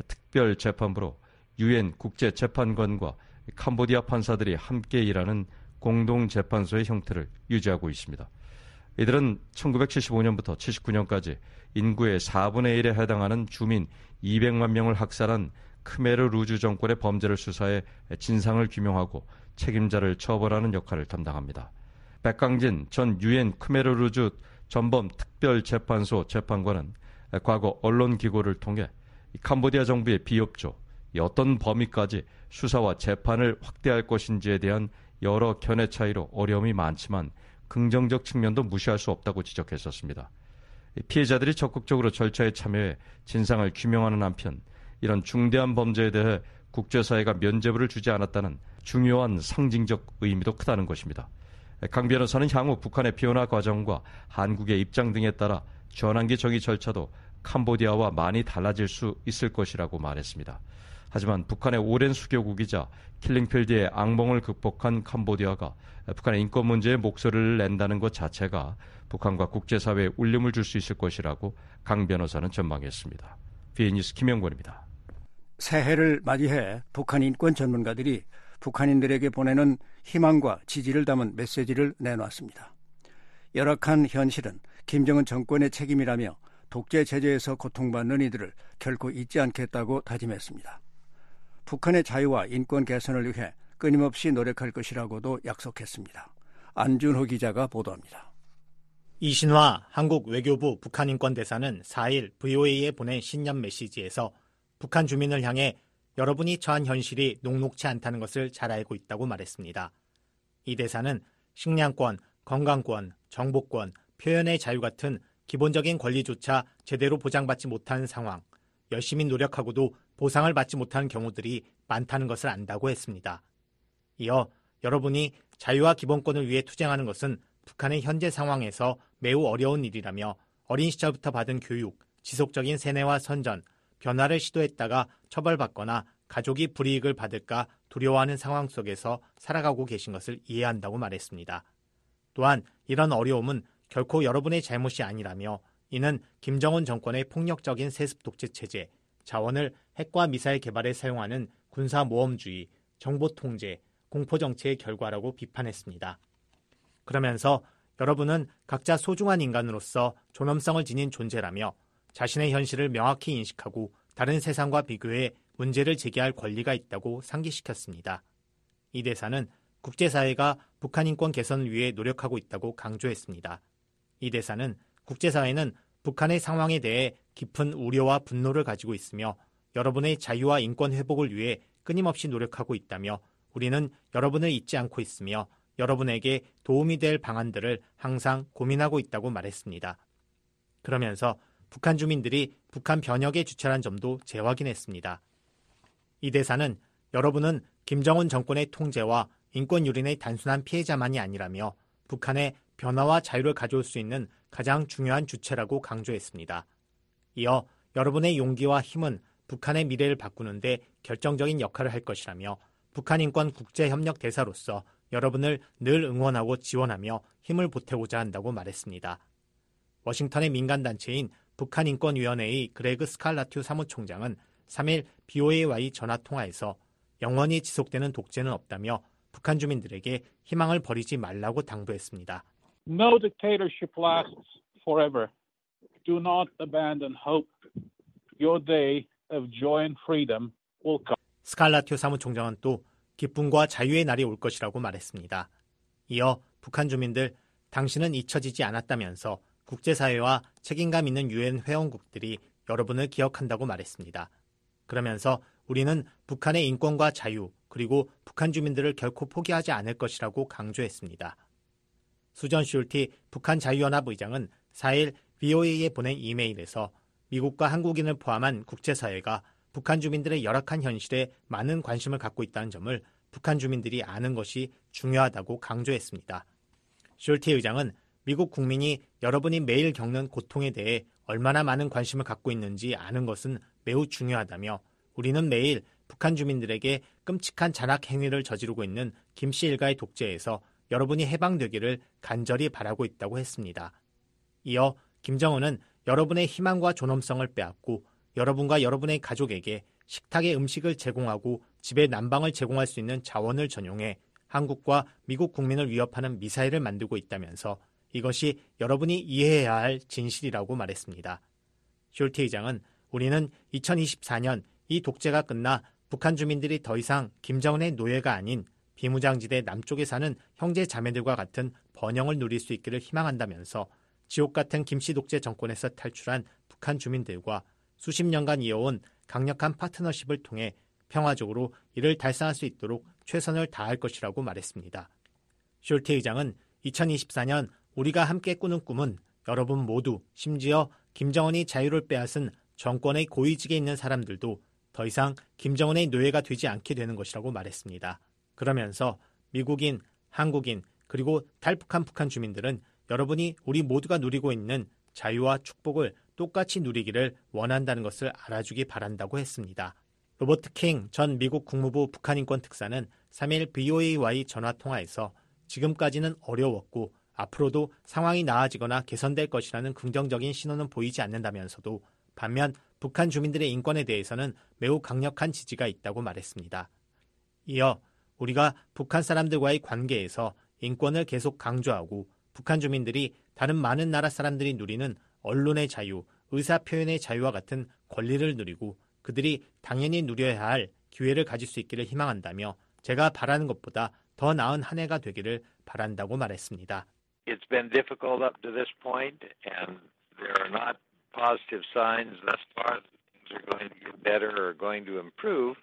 특별재판부로 유엔 국제재판관과 캄보디아 판사들이 함께 일하는 공동재판소의 형태를 유지하고 있습니다. 이들은 1975년부터 79년까지 인구의 4분의 1에 해당하는 주민 200만 명을 학살한 크메르루주 정권의 범죄를 수사해 진상을 규명하고 책임자를 처벌하는 역할을 담당합니다. 백강진 전 유엔 크메르루주 전범 특별재판소 재판관은 과거 언론기고를 통해 캄보디아 정부의 비협조, 어떤 범위까지 수사와 재판을 확대할 것인지에 대한 여러 견해 차이로 어려움이 많지만 긍정적 측면도 무시할 수 없다고 지적했었습니다. 피해자들이 적극적으로 절차에 참여해 진상을 규명하는 한편 이런 중대한 범죄에 대해 국제사회가 면죄부를 주지 않았다는 중요한 상징적 의미도 크다는 것입니다. 강 변호사는 향후 북한의 변화 과정과 한국의 입장 등에 따라 전환기 정의 절차도 캄보디아와 많이 달라질 수 있을 것이라고 말했습니다. 하지만 북한의 오랜 수교국이자 킬링필드의 악몽을 극복한 캄보디아가 북한의 인권 문제에 목소리를 낸다는 것 자체가 북한과 국제사회에 울림을 줄 수 있을 것이라고 강 변호사는 전망했습니다. VN뉴스 김영권입니다. 새해를 맞이해 북한 인권 전문가들이 북한인들에게 보내는 희망과 지지를 담은 메시지를 내놓았습니다. 열악한 현실은 김정은 정권의 책임이라며 독재 체제에서 고통받는 이들을 결코 잊지 않겠다고 다짐했습니다. 북한의 자유와 인권 개선을 위해 끊임없이 노력할 것이라고도 약속했습니다. 안준호 기자가 보도합니다. 이신화 한국 외교부 북한인권대사는 4일 VOA에 보낸 신년 메시지에서 북한 주민을 향해 여러분이 처한 현실이 녹록치 않다는 것을 잘 알고 있다고 말했습니다. 이 대사는 식량권, 건강권, 정보권, 표현의 자유 같은 기본적인 권리조차 제대로 보장받지 못하는 상황, 열심히 노력하고도 보상을 받지 못하는 경우들이 많다는 것을 안다고 했습니다. 이어 여러분이 자유와 기본권을 위해 투쟁하는 것은 북한의 현재 상황에서 매우 어려운 일이라며 어린 시절부터 받은 교육, 지속적인 세뇌와 선전, 변화를 시도했다가 처벌받거나 가족이 불이익을 받을까 두려워하는 상황 속에서 살아가고 계신 것을 이해한다고 말했습니다. 또한 이런 어려움은 결코 여러분의 잘못이 아니라며 이는 김정은 정권의 폭력적인 세습 독재 체제, 자원을 핵과 미사일 개발에 사용하는 군사모험주의, 정보통제, 공포정치의 결과라고 비판했습니다. 그러면서 여러분은 각자 소중한 인간으로서 존엄성을 지닌 존재라며 자신의 현실을 명확히 인식하고 다른 세상과 비교해 문제를 제기할 권리가 있다고 상기시켰습니다. 이 대사는 국제사회가 북한 인권 개선을 위해 노력하고 있다고 강조했습니다. 이 대사는 국제사회는 북한의 상황에 대해 깊은 우려와 분노를 가지고 있으며 여러분의 자유와 인권 회복을 위해 끊임없이 노력하고 있다며 우리는 여러분을 잊지 않고 있으며 여러분에게 도움이 될 방안들을 항상 고민하고 있다고 말했습니다. 그러면서 북한 주민들이 북한 변혁의 주체란 점도 재확인했습니다. 이 대사는 여러분은 김정은 정권의 통제와 인권 유린의 단순한 피해자만이 아니라며 북한의 변화와 자유를 가져올 수 있는 가장 중요한 주체라고 강조했습니다. 이어 여러분의 용기와 힘은 북한의 미래를 바꾸는 데 결정적인 역할을 할 것이라며 북한 인권 국제협력 대사로서 여러분을 늘 응원하고 지원하며 힘을 보태고자 한다고 말했습니다. 워싱턴의 민간단체인 북한인권위원회의 그레그 스칼라튜 사무총장은 3일 BOA와의 전화통화에서 영원히 지속되는 독재는 없다며 북한 주민들에게 희망을 버리지 말라고 당부했습니다. No dictatorship lasts forever. Do not abandon hope. Your day of joy and freedom will come. 스칼라튜 사무총장은 또 기쁨과 자유의 날이 올 것이라고 말했습니다. 이어 북한 주민들, 당신은 잊혀지지 않았다면서 국제사회와 책임감 있는 유엔 회원국들이 여러분을 기억한다고 말했습니다. 그러면서 우리는 북한의 인권과 자유 그리고 북한 주민들을 결코 포기하지 않을 것이라고 강조했습니다. 수전 슐티 북한 자유연합 의장은 4일 VOA에 보낸 이메일에서 미국과 한국인을 포함한 국제사회가 북한 주민들의 열악한 현실에 많은 관심을 갖고 있다는 점을 북한 주민들이 아는 것이 중요하다고 강조했습니다. 슐티 의장은 미국 국민이 여러분이 매일 겪는 고통에 대해 얼마나 많은 관심을 갖고 있는지 아는 것은 매우 중요하다며 우리는 매일 북한 주민들에게 끔찍한 잔악 행위를 저지르고 있는 김씨 일가의 독재에서 여러분이 해방되기를 간절히 바라고 있다고 했습니다. 이어 김정은은 여러분의 희망과 존엄성을 빼앗고 여러분과 여러분의 가족에게 식탁에 음식을 제공하고 집에 난방을 제공할 수 있는 자원을 전용해 한국과 미국 국민을 위협하는 미사일을 만들고 있다면서 이것이 여러분이 이해해야 할 진실이라고 말했습니다. 슐티 의장은 우리는 2024년 이 독재가 끝나 북한 주민들이 더 이상 김정은의 노예가 아닌 비무장지대 남쪽에 사는 형제 자매들과 같은 번영을 누릴 수 있기를 희망한다면서 지옥 같은 김씨 독재 정권에서 탈출한 북한 주민들과 수십 년간 이어온 강력한 파트너십을 통해 평화적으로 이를 달성할 수 있도록 최선을 다할 것이라고 말했습니다. 슐티 의장은 2024년 우리가 함께 꾸는 꿈은 여러분 모두 심지어 김정은이 자유를 빼앗은 정권의 고위직에 있는 사람들도 더 이상 김정은의 노예가 되지 않게 되는 것이라고 말했습니다. 그러면서 미국인, 한국인, 그리고 탈북한 북한 주민들은 여러분이 우리 모두가 누리고 있는 자유와 축복을 똑같이 누리기를 원한다는 것을 알아주기 바란다고 했습니다. 로버트 킹 전 미국 국무부 북한인권 특사는 3일 VOA와의 전화통화에서 지금까지는 어려웠고 앞으로도 상황이 나아지거나 개선될 것이라는 긍정적인 신호는 보이지 않는다면서도 반면 북한 주민들의 인권에 대해서는 매우 강력한 지지가 있다고 말했습니다. 이어 우리가 북한 사람들과의 관계에서 인권을 계속 강조하고 북한 주민들이 다른 많은 나라 사람들이 누리는 언론의 자유, 의사표현의 자유와 같은 권리를 누리고 그들이 당연히 누려야 할 기회를 가질 수 있기를 희망한다며 제가 바라는 것보다 더 나은 한 해가 되기를 바란다고 말했습니다. It's been difficult up to this point, and there are not positive signs thus far that things are going to get better or going to improve.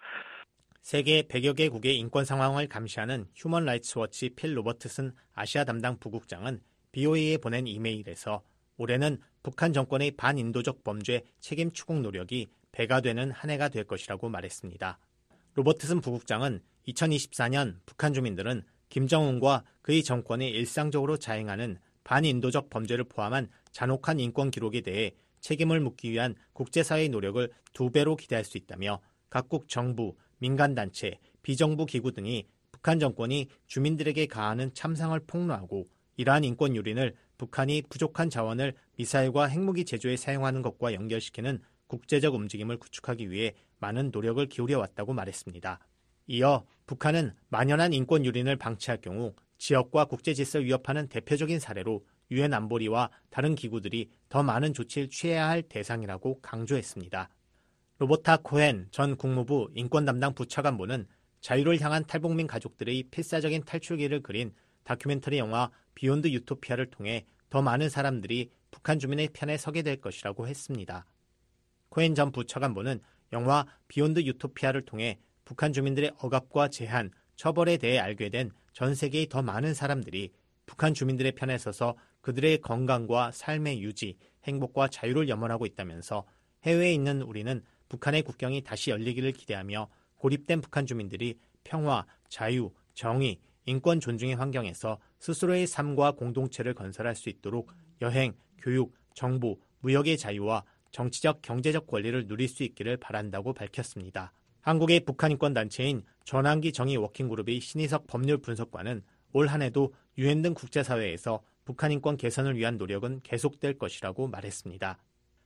세계 100여 개국의 인권 상황을 감시하는 휴먼 라이츠 워치 필 로버트슨 아시아 담당 부국장은 BOA에 보낸 이메일에서 올해는 북한 정권의 반인도적 범죄 책임 추궁 노력이 배가 되는 한 해가 될 것이라고 말했습니다. 로버트슨 부국장은 2024년 북한 주민들은 김정은과 그의 정권이 일상적으로 자행하는 반인도적 범죄를 포함한 잔혹한 인권 기록에 대해 책임을 묻기 위한 국제사회의 노력을 2배로 기대할 수 있다며 각국 정부, 민간단체, 비정부 기구 등이 북한 정권이 주민들에게 가하는 참상을 폭로하고 이러한 인권 유린을 북한이 부족한 자원을 미사일과 핵무기 제조에 사용하는 것과 연결시키는 국제적 움직임을 구축하기 위해 많은 노력을 기울여 왔다고 말했습니다. 이어 북한은 만연한 인권 유린을 방치할 경우 지역과 국제 질서를 위협하는 대표적인 사례로 유엔 안보리와 다른 기구들이 더 많은 조치를 취해야 할 대상이라고 강조했습니다. 로버타 코헨 전 국무부 인권 담당 부차관보는 자유를 향한 탈북민 가족들의 필사적인 탈출기를 그린 다큐멘터리 영화 비욘드 유토피아를 통해 더 많은 사람들이 북한 주민의 편에 서게 될 것이라고 했습니다. 코헨 전 부차관보는 영화 비욘드 유토피아를 통해 북한 주민들의 억압과 제한, 처벌에 대해 알게 된 전 세계의 더 많은 사람들이 북한 주민들의 편에 서서 그들의 건강과 삶의 유지, 행복과 자유를 염원하고 있다면서 해외에 있는 우리는 북한의 국경이 다시 열리기를 기대하며 고립된 북한 주민들이 평화, 자유, 정의, 인권 존중의 환경에서 스스로의 삶과 공동체를 건설할 수 있도록 여행, 교육, 정보, 무역의 자유와 정치적, 경제적 권리를 누릴 수 있기를 바란다고 밝혔습니다. 한국의 북한인권단체인 전환기 정의 워킹그룹의 신희석 법률 분석관은 올 한 해도 유엔 등 국제사회에서 북한인권 개선을 위한 노력은 계속될 것이라고 말했습니다.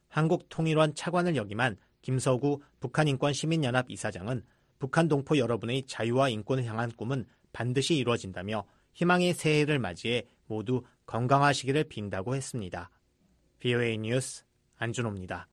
한국통일원 차관을 역임한 김서구 북한인권시민연합 이사장은 북한 동포 여러분의 자유와 인권을 향한 꿈은 반드시 이루어진다며 희망의 새해를 맞이해 모두 건강하시기를 빈다고 했습니다. VOA 뉴스 안준호입니다.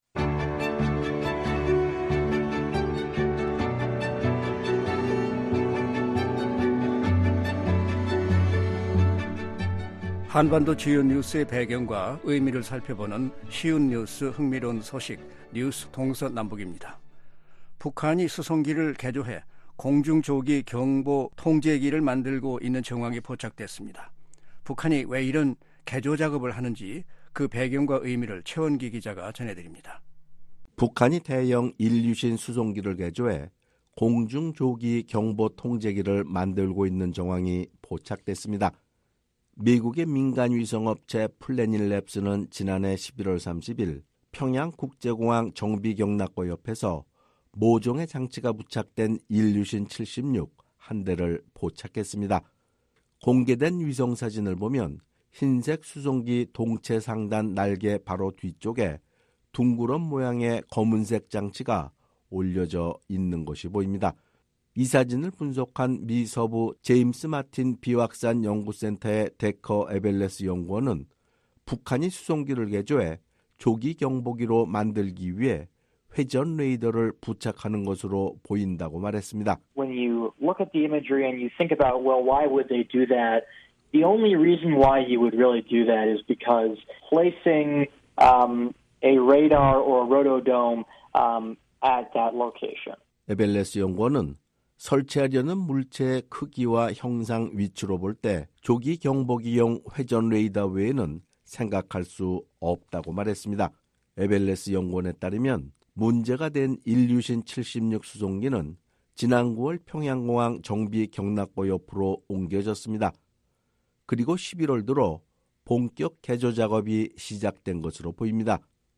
한반도 주요 뉴스의 배경과 의미를 살펴보는 쉬운 뉴스 흥미로운 소식 뉴스 동서남북입니다. 북한이 수송기를 개조해 공중조기 경보 통제기를 만들고 있는 정황이 포착됐습니다. 북한이 왜 이런 개조 작업을 하는지 그 배경과 의미를 최원기 기자가 전해드립니다. 북한이 대형 인류신 수송기를 개조해 공중조기 경보 통제기를 만들고 있는 정황이 포착됐습니다. 미국의 민간위성업체 플래닛랩스는 지난해 11월 30일 평양국제공항 정비경납고 옆에서 모종의 장치가 부착된 인류신 76 한 대를 포착했습니다. 공개된 위성사진을 보면 흰색 수송기 동체 상단 날개 바로 뒤쪽에 둥그런 모양의 검은색 장치가 올려져 있는 것이 보입니다. 이 사진을 분석한 미 서부 제임스 마틴 비확산 연구센터의 데커 에벨레스 연구원은 북한이 수송기를 개조해 조기 경보기로 만들기 위해 회전 레이더를 부착하는 것으로 보인다고 말했습니다. When you look at the imagery and you think about, well, why would they do that? The only reason why you would really do that is because placing a radar or a rotodome at that location. 에벨레스 연구원은 설치하려는 물체의 크기와 형상 위치로 볼 때 조기 경보기용 회전 레이더 외에는 생각할 수 없다고 말했습니다. 에벨레스 연구원에 따르면 문제가 된 인류신 76 수송기는 지난 9월 평양공항 정비 경납고 옆으로 옮겨졌습니다. 그리고 11월 들어 본격 개조 작업이 시작된 것으로 보입니다.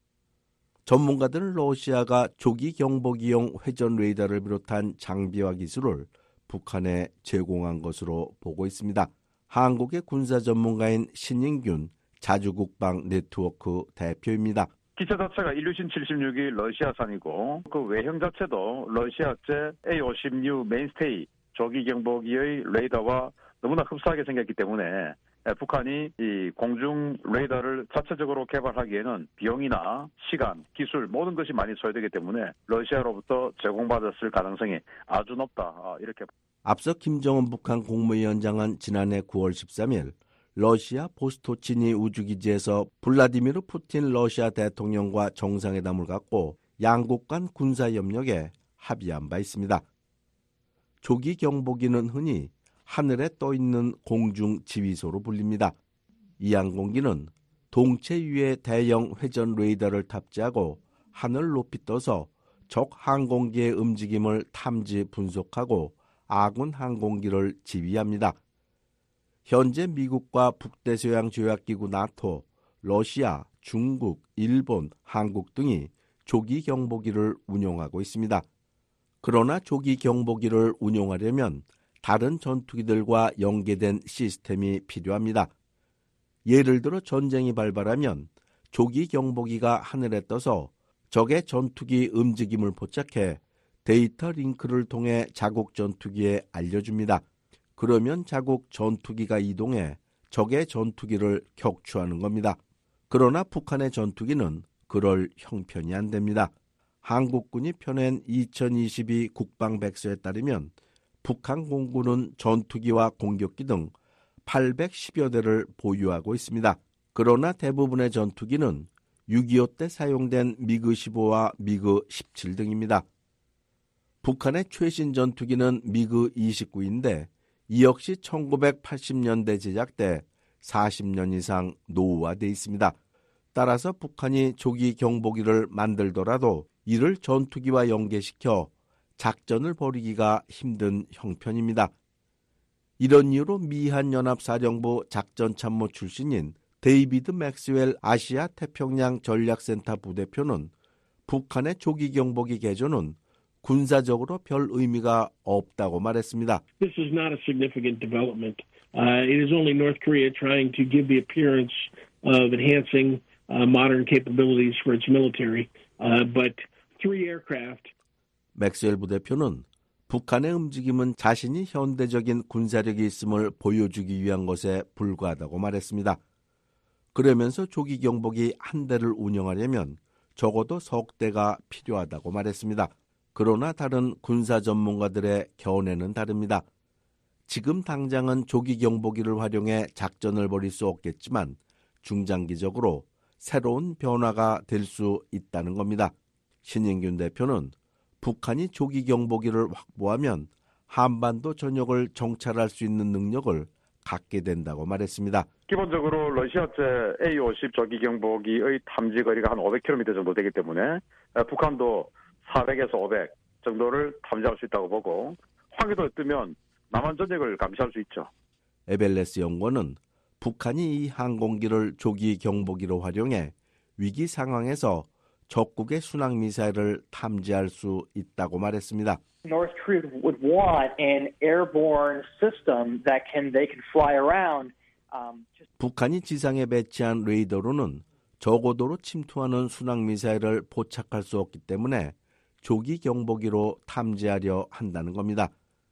전문가들은 러시아가 조기 경보기용 회전 레이더를 비롯한 장비와 기술을 북한에 제공한 것으로 보고 있습니다. 한국의 군사 전문가인 신인균 자주국방 네트워크 대표입니다. 기체 자체가 인류신 76이 러시아산이고 그 외형 자체도 러시아제 A56 메인스테이 조기 경보기의 레이더와 너무나 흡사하게 생겼기 때문에 북한이 이 공중 레이더를 자체적으로 개발하기에는 비용이나 시간, 기술 모든 것이 많이 소요되기 때문에 러시아로부터 제공받았을 가능성이 아주 높다. 이렇게. 앞서 김정은 북한 국무위원장은 지난해 9월 13일 러시아 보스토치니 우주기지에서 블라디미르 푸틴 러시아 대통령과 정상회담을 갖고 양국 간 군사협력에 합의한 바 있습니다. 조기 경보기는 흔히 하늘에 떠있는 공중 지휘소로 불립니다. 이 항공기는 동체 위에 대형 회전 레이더를 탑재하고 하늘 높이 떠서 적 항공기의 움직임을 탐지 분석하고 아군 항공기를 지휘합니다. 현재 미국과 북대서양 조약기구 나토, 러시아, 중국, 일본, 한국 등이 조기 경보기를 운용하고 있습니다. 그러나 조기 경보기를 운용하려면 다른 전투기들과 연계된 시스템이 필요합니다. 예를 들어 전쟁이 발발하면 조기 경보기가 하늘에 떠서 적의 전투기 움직임을 포착해 데이터 링크를 통해 자국 전투기에 알려줍니다. 그러면 자국 전투기가 이동해 적의 전투기를 격추하는 겁니다. 그러나 북한의 전투기는 그럴 형편이 안 됩니다. 한국군이 펴낸 2022 국방백서에 따르면 북한 공군은 전투기와 공격기 등 810여 대를 보유하고 있습니다. 그러나 대부분의 전투기는 6.25 때 사용된 미그-15와 미그-17 등입니다. 북한의 최신 전투기는 미그-29인데 이 역시 1980년대 제작돼 40년 이상 노후화돼 있습니다. 따라서 북한이 조기 경보기를 만들더라도 이를 전투기와 연계시켜 작전을 벌이기가 힘든 형편입니다. 이런 이유로 미한연합사령부 작전참모 출신인 데이비드 맥스웰 아시아 태평양 전략센터 부대표는 북한의 조기 경보기 개조는 군사적으로 별 의미가 없다고 말했습니다. This is not a significant development. It is only North Korea trying to give the appearance of enhancing modern capabilities for its military. But three aircraft. 맥스웰 부대표는 북한의 움직임은 자신이 현대적인 군사력이 있음을 보여주기 위한 것에 불과하다고 말했습니다. 그러면서 조기 경보기 한 대를 운영하려면 적어도 석 대가 필요하다고 말했습니다. 그러나 다른 군사 전문가들의 견해는 다릅니다. 지금 당장은 조기 경보기를 활용해 작전을 벌일 수 없겠지만 중장기적으로 새로운 변화가 될 수 있다는 겁니다. 신인균 대표는 북한이 조기 경보기를 확보하면 한반도 전역을 정찰할 수 있는 능력을 갖게 된다고 말했습니다. 기본적으로 러시아제 A-50 조기 경보기의 탐지 거리가 한 500km 정도 되기 때문에 북한도 400에서 500 정도를 탐지할 수 있다고 보고 황해도에 뜨면 남한 전역을 감시할 수 있죠. 에벨레스 연구원은 북한이 이 항공기를 조기 경보기로 활용해 위기 상황에서 적국의 순항미사일을 탐지할 수 있다고 말했습니다. North Korea would want an airborne system that they can fly around. 북한이 지상에 배치한 레이더로는 저고도로 침투하는 순항미사일을 포착할 수 없기 때문에 조기 경보기로 탐지하려 한다는 겁니다.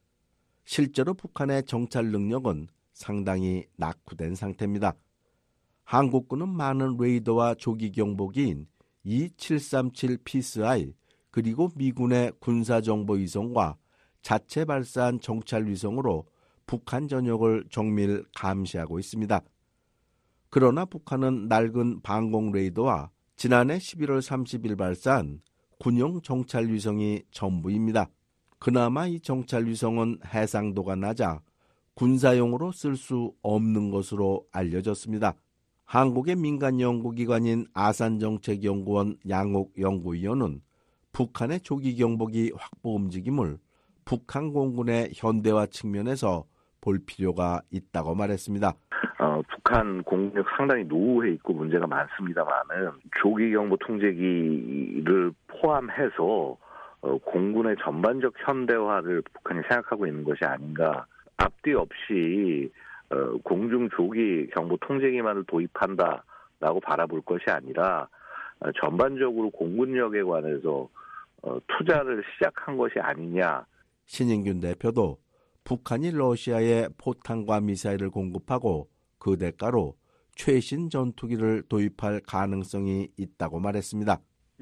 실제로 북한의 정찰 능력은 상당히 낙후된 상태입니다. 한국군은 많은 레이더와 조기 경보기인 E-737 PSI 그리고 미군의 군사정보 위성과 자체 발사한 정찰 위성으로 북한 전역을 정밀 감시하고 있습니다. 그러나 북한은 낡은 방공 레이더와 지난해 11월 30일 발사한 군용 정찰 위성이 전부입니다. 그나마 이 정찰 위성은 해상도가 낮아 군사용으로 쓸 수 없는 것으로 알려졌습니다. 한국의 민간 연구기관인 아산정책연구원 양옥 연구위원은 북한의 조기 경보기 확보 움직임을 북한 공군의 현대화 측면에서 볼 필요가 있다고 말했습니다. 북한 공군력 상당히 노후해 있고 문제가 많습니다만은 조기 경보 통제기를 포함해서 공군의 전반적 현대화를 북한이 생각하고 있는 것이 아닌가. 앞뒤 없이 공중 조기 경보 통제기만을 도입한다라고 바라볼 것이 아니라 전반적으로 공군력에 관해서 투자를 시작한 것이 아니냐. 신인균 대표도 북한이 러시아에 포탄과 미사일을 공급하고 그 대가로 최신 전투기를 도입할 가능성이 있다고 말했습니다.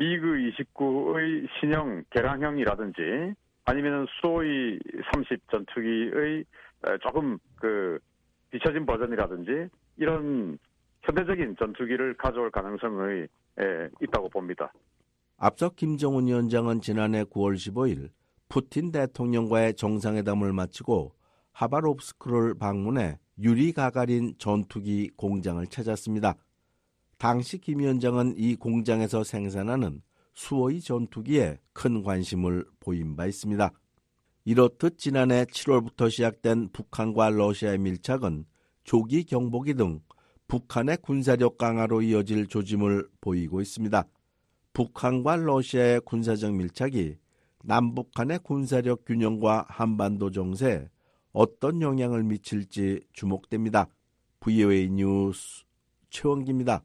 미그-29의 신형 개량형이라든지 아니면 수호이 30 전투기의 조금 뒤처진 버전이라든지 이런 현대적인 전투기를 가져올 가능성이 있다고 봅니다. 앞서 김정은 위원장은 지난해 9월 15일 푸틴 대통령과의 정상회담을 마치고 하바롭스크를 방문해 유리 가가린 전투기 공장을 찾았습니다. 당시 김 위원장은 이 공장에서 생산하는 수호의 전투기에 큰 관심을 보인 바 있습니다. 이렇듯 지난해 7월부터 시작된 북한과 러시아의 밀착은 조기 경보기 등 북한의 군사력 강화로 이어질 조짐을 보이고 있습니다. 북한과 러시아의 군사적 밀착이 남북한의 군사력 균형과 한반도 정세에 어떤 영향을 미칠지 주목됩니다. VOA 뉴스 최원기입니다.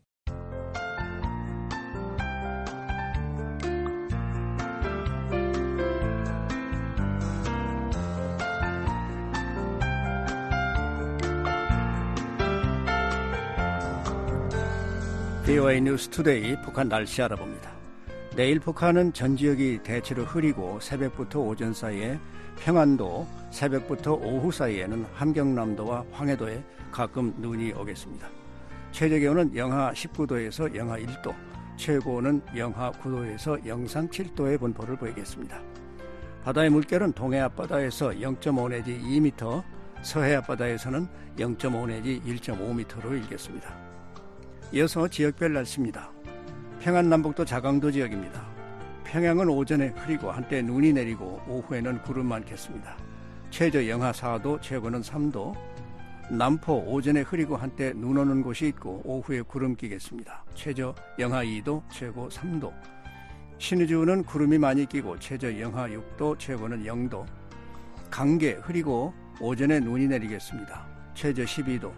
VOA 뉴스 투데이 북한 날씨 알아봅니다. 내일 북한은 전 지역이 대체로 흐리고 새벽부터 오전 사이에 평안도, 새벽부터 오후 사이에는 함경남도와 황해도에 가끔 눈이 오겠습니다. 최저 기온은 영하 19도에서 영하 1도, 최고는 영하 9도에서 영상 7도의 분포를 보이겠습니다. 바다의 물결은 동해 앞바다에서 0.5 내지 2m, 서해 앞바다에서는 0.5 내지 1.5m로 일겠습니다. 이어서 지역별 날씨입니다. 평안남북도 자강도 지역입니다. 평양은 오전에 흐리고 한때 눈이 내리고 오후에는 구름 많겠습니다. 최저 영하 4도, 최고는 3도. 남포 오전에 흐리고 한때 눈 오는 곳이 있고 오후에 구름 끼겠습니다. 최저 영하 2도, 최고 3도. 신의주는 구름이 많이 끼고 최저 영하 6도, 최고는 0도. 강계 흐리고 오전에 눈이 내리겠습니다. 최저 12도,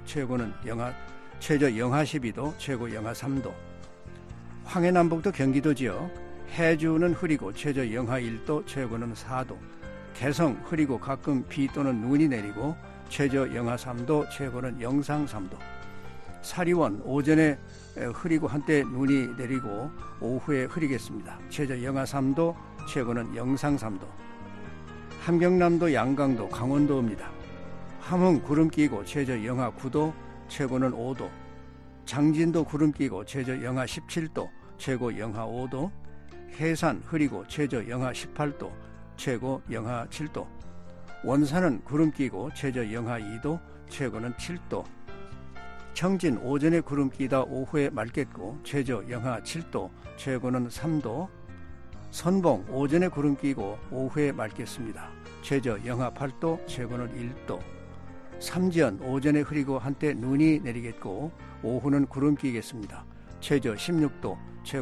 최저 영하 12도, 최고 영하 3도. 황해남북도 경기도 지역, 해주는 흐리고 최저 영하 1도, 최고는 4도. 개성 흐리고 가끔 비 또는 눈이 내리고 최저 영하 3도, 최고는 영상 3도. 사리원 오전에 흐리고 한때 눈이 내리고 오후에 흐리겠습니다. 최저 영하 3도, 최고는 영상 3도. 함경남도, 양강도, 강원도입니다. 함흥 구름 끼고 최저 영하 9도, 최고는 5도. 장진도 구름 끼고 최저 영하 17도, 최고 영하 5도. 해산 흐리고 최저 영하 18도, 최고 영하 7도. 원산은 구름 끼고 최저 영하 2도, 최고는 7도. 청진 오전에 구름 끼다 오후에 맑겠고 최저 영하 7도, 최고는 3도. 선봉 오전에 구름 끼고 오후에 맑겠습니다. 최저 영하 8도, 최고는 1도. 삼지연 오전에 흐리고 한때 눈이 내리겠고 오후는 구름 끼겠습니다. 최저 16도,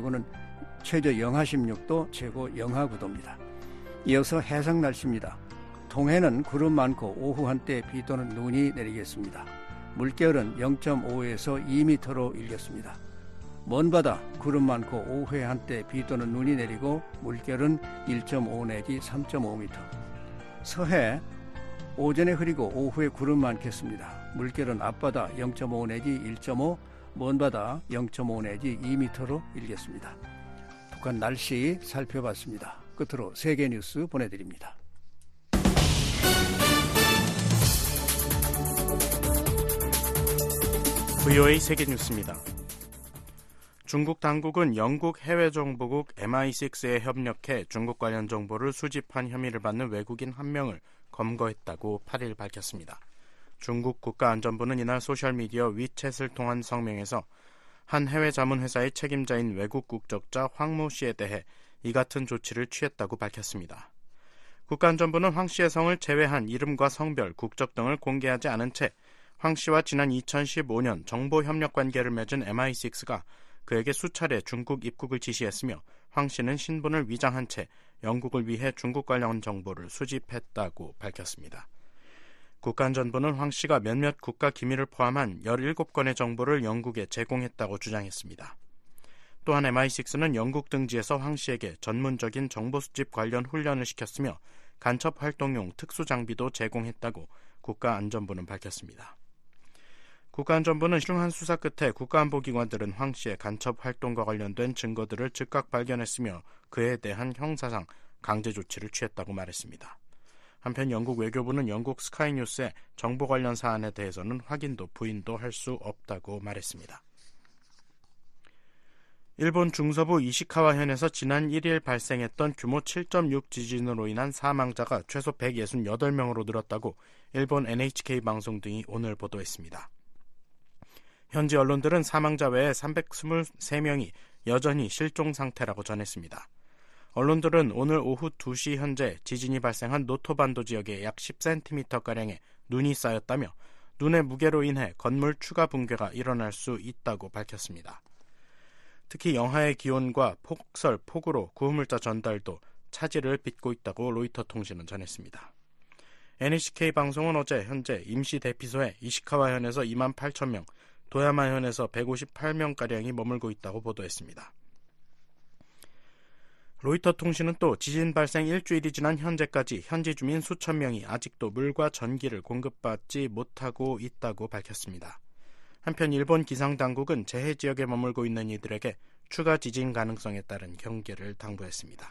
최저 영하 16도, 최고 영하 9도입니다. 이어서 해상 날씨입니다. 동해는 구름 많고 오후 한때 비 또는 눈이 내리겠습니다. 물결은 0.5에서 2m로 일겠습니다. 먼바다 구름 많고 오후에 한때 비 또는 눈이 내리고 물결은 1.5 내지 3.5m. 서해 오전에 흐리고 오후에 구름 많겠습니다. 물결은 앞바다 0.5 내지 1.5, 먼바다 0.5 내지 2m로 일겠습니다. 북한 날씨 살펴봤습니다. 끝으로 세계 뉴스 보내드립니다. VOA 세계 뉴스입니다. 중국 당국은 영국 해외정보국 MI6에 협력해 중국 관련 정보를 수집한 혐의를 받는 외국인 한 명을 검거했다고 8일 밝혔습니다. 중국 국가안전부는 이날 소셜미디어 위챗을 통한 성명에서 한 해외 자문회사의 책임자인 외국 국적자 황모 씨에 대해 이 같은 조치를 취했다고 밝혔습니다. 국가안전부는 황 씨의 성을 제외한 이름과 성별, 국적 등을 공개하지 않은 채 황 씨와 지난 2015년 정보협력 관계를 맺은 MI6가 그에게 수차례 중국 입국을 지시했으며 황 씨는 신분을 위장한 채 영국을 위해 중국 관련 정보를 수집했다고 밝혔습니다. 국가안전부는 황 씨가 몇몇 국가 기밀을 포함한 17건의 정보를 영국에 제공했다고 주장했습니다. 또한 MI6는 영국 등지에서 황 씨에게 전문적인 정보 수집 관련 훈련을 시켰으며 간첩 활동용 특수장비도 제공했다고 국가안전부는 밝혔습니다. 국가안전부는 신중한 수사 끝에 국가안보기관들은 황 씨의 간첩 활동과 관련된 증거들을 즉각 발견했으며 그에 대한 형사상 강제 조치를 취했다고 말했습니다. 한편 영국 외교부는 영국 스카이뉴스에 정보 관련 사안에 대해서는 확인도 부인도 할 수 없다고 말했습니다. 일본 중서부 이시카와현에서 지난 1일 발생했던 규모 7.6 지진으로 인한 사망자가 최소 168명으로 늘었다고 일본 NHK 방송 등이 오늘 보도했습니다. 현지 언론들은 사망자 외에 323명이 여전히 실종 상태라고 전했습니다. 언론들은 오늘 오후 2시 현재 지진이 발생한 노토반도 지역에 약 10cm가량의 눈이 쌓였다며 눈의 무게로 인해 건물 추가 붕괴가 일어날 수 있다고 밝혔습니다. 특히 영하의 기온과 폭설, 폭우로 구호물자 전달도 차질을 빚고 있다고 로이터 통신은 전했습니다. NHK 방송은 어제 현재 임시 대피소에 이시카와현에서 28,000명, 도야마현에서 158명가량이 머물고 있다고 보도했습니다. 로이터 통신은 또 지진 발생 일주일이 지난 현재까지 현지 주민 수천 명이 아직도 물과 전기를 공급받지 못하고 있다고 밝혔습니다. 한편 일본 기상당국은 재해 지역에 머물고 있는 이들에게 추가 지진 가능성에 따른 경계를 당부했습니다.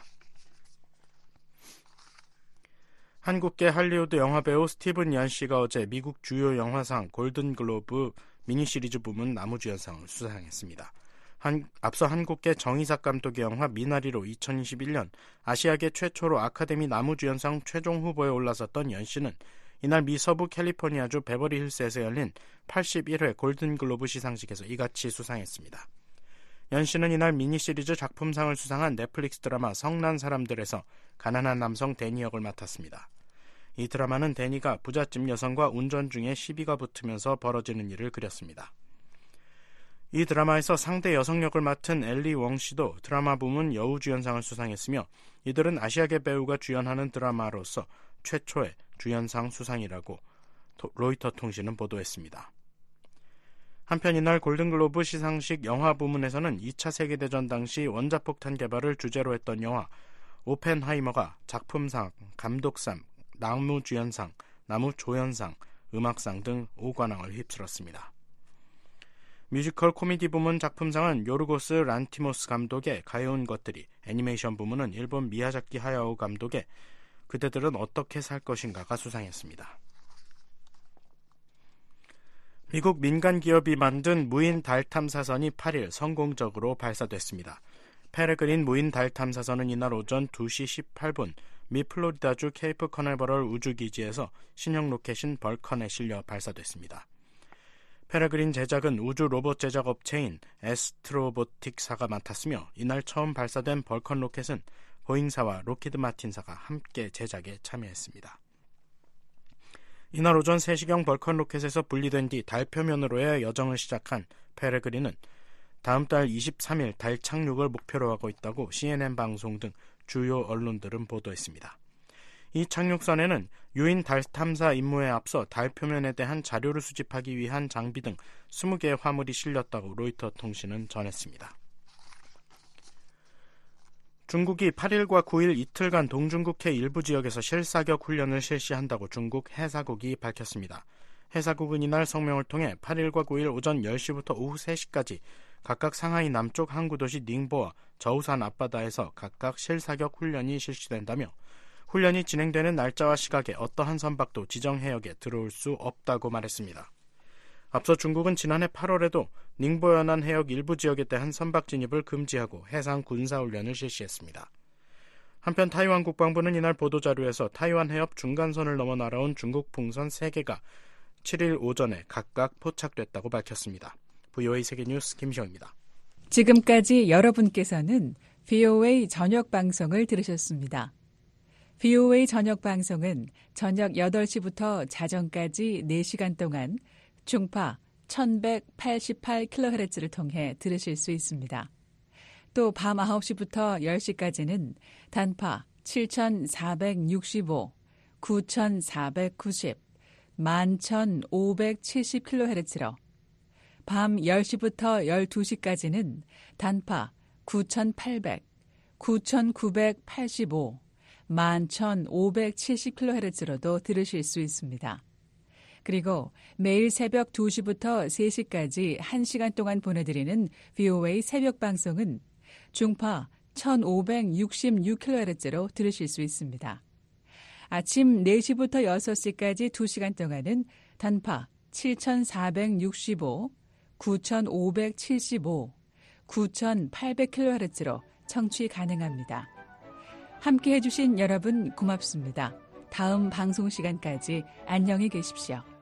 한국계 할리우드 영화배우 스티븐 연 씨가 어제 미국 주요 영화상 골든글로브 미니시리즈 부문 남우주연상을 수상했습니다. 앞서 한국계 정의삭 감독의 영화 미나리로 2021년 아시아계 최초로 아카데미 남우주연상 최종 후보에 올라섰던 연 씨는 이날 미 서부 캘리포니아주 베버리힐스에서 열린 81회 골든글로브 시상식에서 이같이 수상했습니다. 연 씨는 이날 미니시리즈 작품상을 수상한 넷플릭스 드라마 성난 사람들에서 가난한 남성 데니 역을 맡았습니다. 이 드라마는 데니가 부잣집 여성과 운전 중에 시비가 붙으면서 벌어지는 일을 그렸습니다. 이 드라마에서 상대 여성 역을 맡은 엘리 웡 씨도 드라마 부문 여우주연상을 수상했으며 이들은 아시아계 배우가 주연하는 드라마로서 최초의 주연상 수상이라고 로이터 통신은 보도했습니다. 한편 이날 골든글로브 시상식 영화 부문에서는 2차 세계대전 당시 원자폭탄 개발을 주제로 했던 영화 오펜하이머가 작품상, 감독상, 남우주연상, 남우조연상, 음악상 등 5관왕을 휩쓸었습니다. 뮤지컬 코미디 부문 작품상은 요르고스 란티모스 감독의 가여운 것들이, 애니메이션 부문은 일본 미야자키 하야오 감독의 그대들은 어떻게 살 것인가가 수상했습니다. 미국 민간 기업이 만든 무인 달 탐사선이 8일 성공적으로 발사됐습니다. 페레그린 무인 달 탐사선은 이날 오전 2시 18분 미 플로리다주 케이프 커네버럴 우주기지에서 신형 로켓인 벌컨에 실려 발사됐습니다. 페레그린 제작은 우주 로봇 제작 업체인 에스트로보틱사가 맡았으며 이날 처음 발사된 벌컨 로켓은 보잉사와 로키드 마틴사가 함께 제작에 참여했습니다. 이날 오전 3시경 벌컨 로켓에서 분리된 뒤 달 표면으로의 여정을 시작한 페레그린은 다음 달 23일 달 착륙을 목표로 하고 있다고 CNN 방송 등 주요 언론들은 보도했습니다. 이 착륙선에는 유인 달 탐사 임무에 앞서 달 표면에 대한 자료를 수집하기 위한 장비 등 20개의 화물이 실렸다고 로이터 통신은 전했습니다. 중국이 8일과 9일 이틀간 동중국해 일부 지역에서 실사격 훈련을 실시한다고 중국 해사국이 밝혔습니다. 해사국은 이날 성명을 통해 8일과 9일 오전 10시부터 오후 3시까지 각각 상하이 남쪽 항구 도시 닝보와 저우산 앞바다에서 각각 실사격 훈련이 실시된다며 훈련이 진행되는 날짜와 시각에 어떠한 선박도 지정 해역에 들어올 수 없다고 말했습니다. 앞서 중국은 지난해 8월에도 닝보 연안 해역 일부 지역에 대한 선박 진입을 금지하고 해상 군사훈련을 실시했습니다. 한편 타이완 국방부는 이날 보도자료에서 타이완 해협 중간선을 넘어 날아온 중국 풍선 3개가 7일 오전에 각각 포착됐다고 밝혔습니다. VOA 세계뉴스 김시영입니다. 지금까지 여러분께서는 VOA 저녁 방송을 들으셨습니다. VOA 저녁 방송은 저녁 8시부터 자정까지 4시간 동안 중파 1188kHz를 통해 들으실 수 있습니다. 또 밤 9시부터 10시까지는 단파 7465, 9490, 11570kHz로 밤 10시부터 12시까지는 단파 9800, 9985, 11570kHz로도 들으실 수 있습니다. 그리고 매일 새벽 2시부터 3시까지 1시간 동안 보내드리는 VOA 새벽 방송은 중파 1566kHz로 들으실 수 있습니다. 아침 4시부터 6시까지 2시간 동안은 단파 7465, 9575, 9800kHz로 청취 가능합니다. 함께 해주신 여러분 고맙습니다. 다음 방송 시간까지 안녕히 계십시오.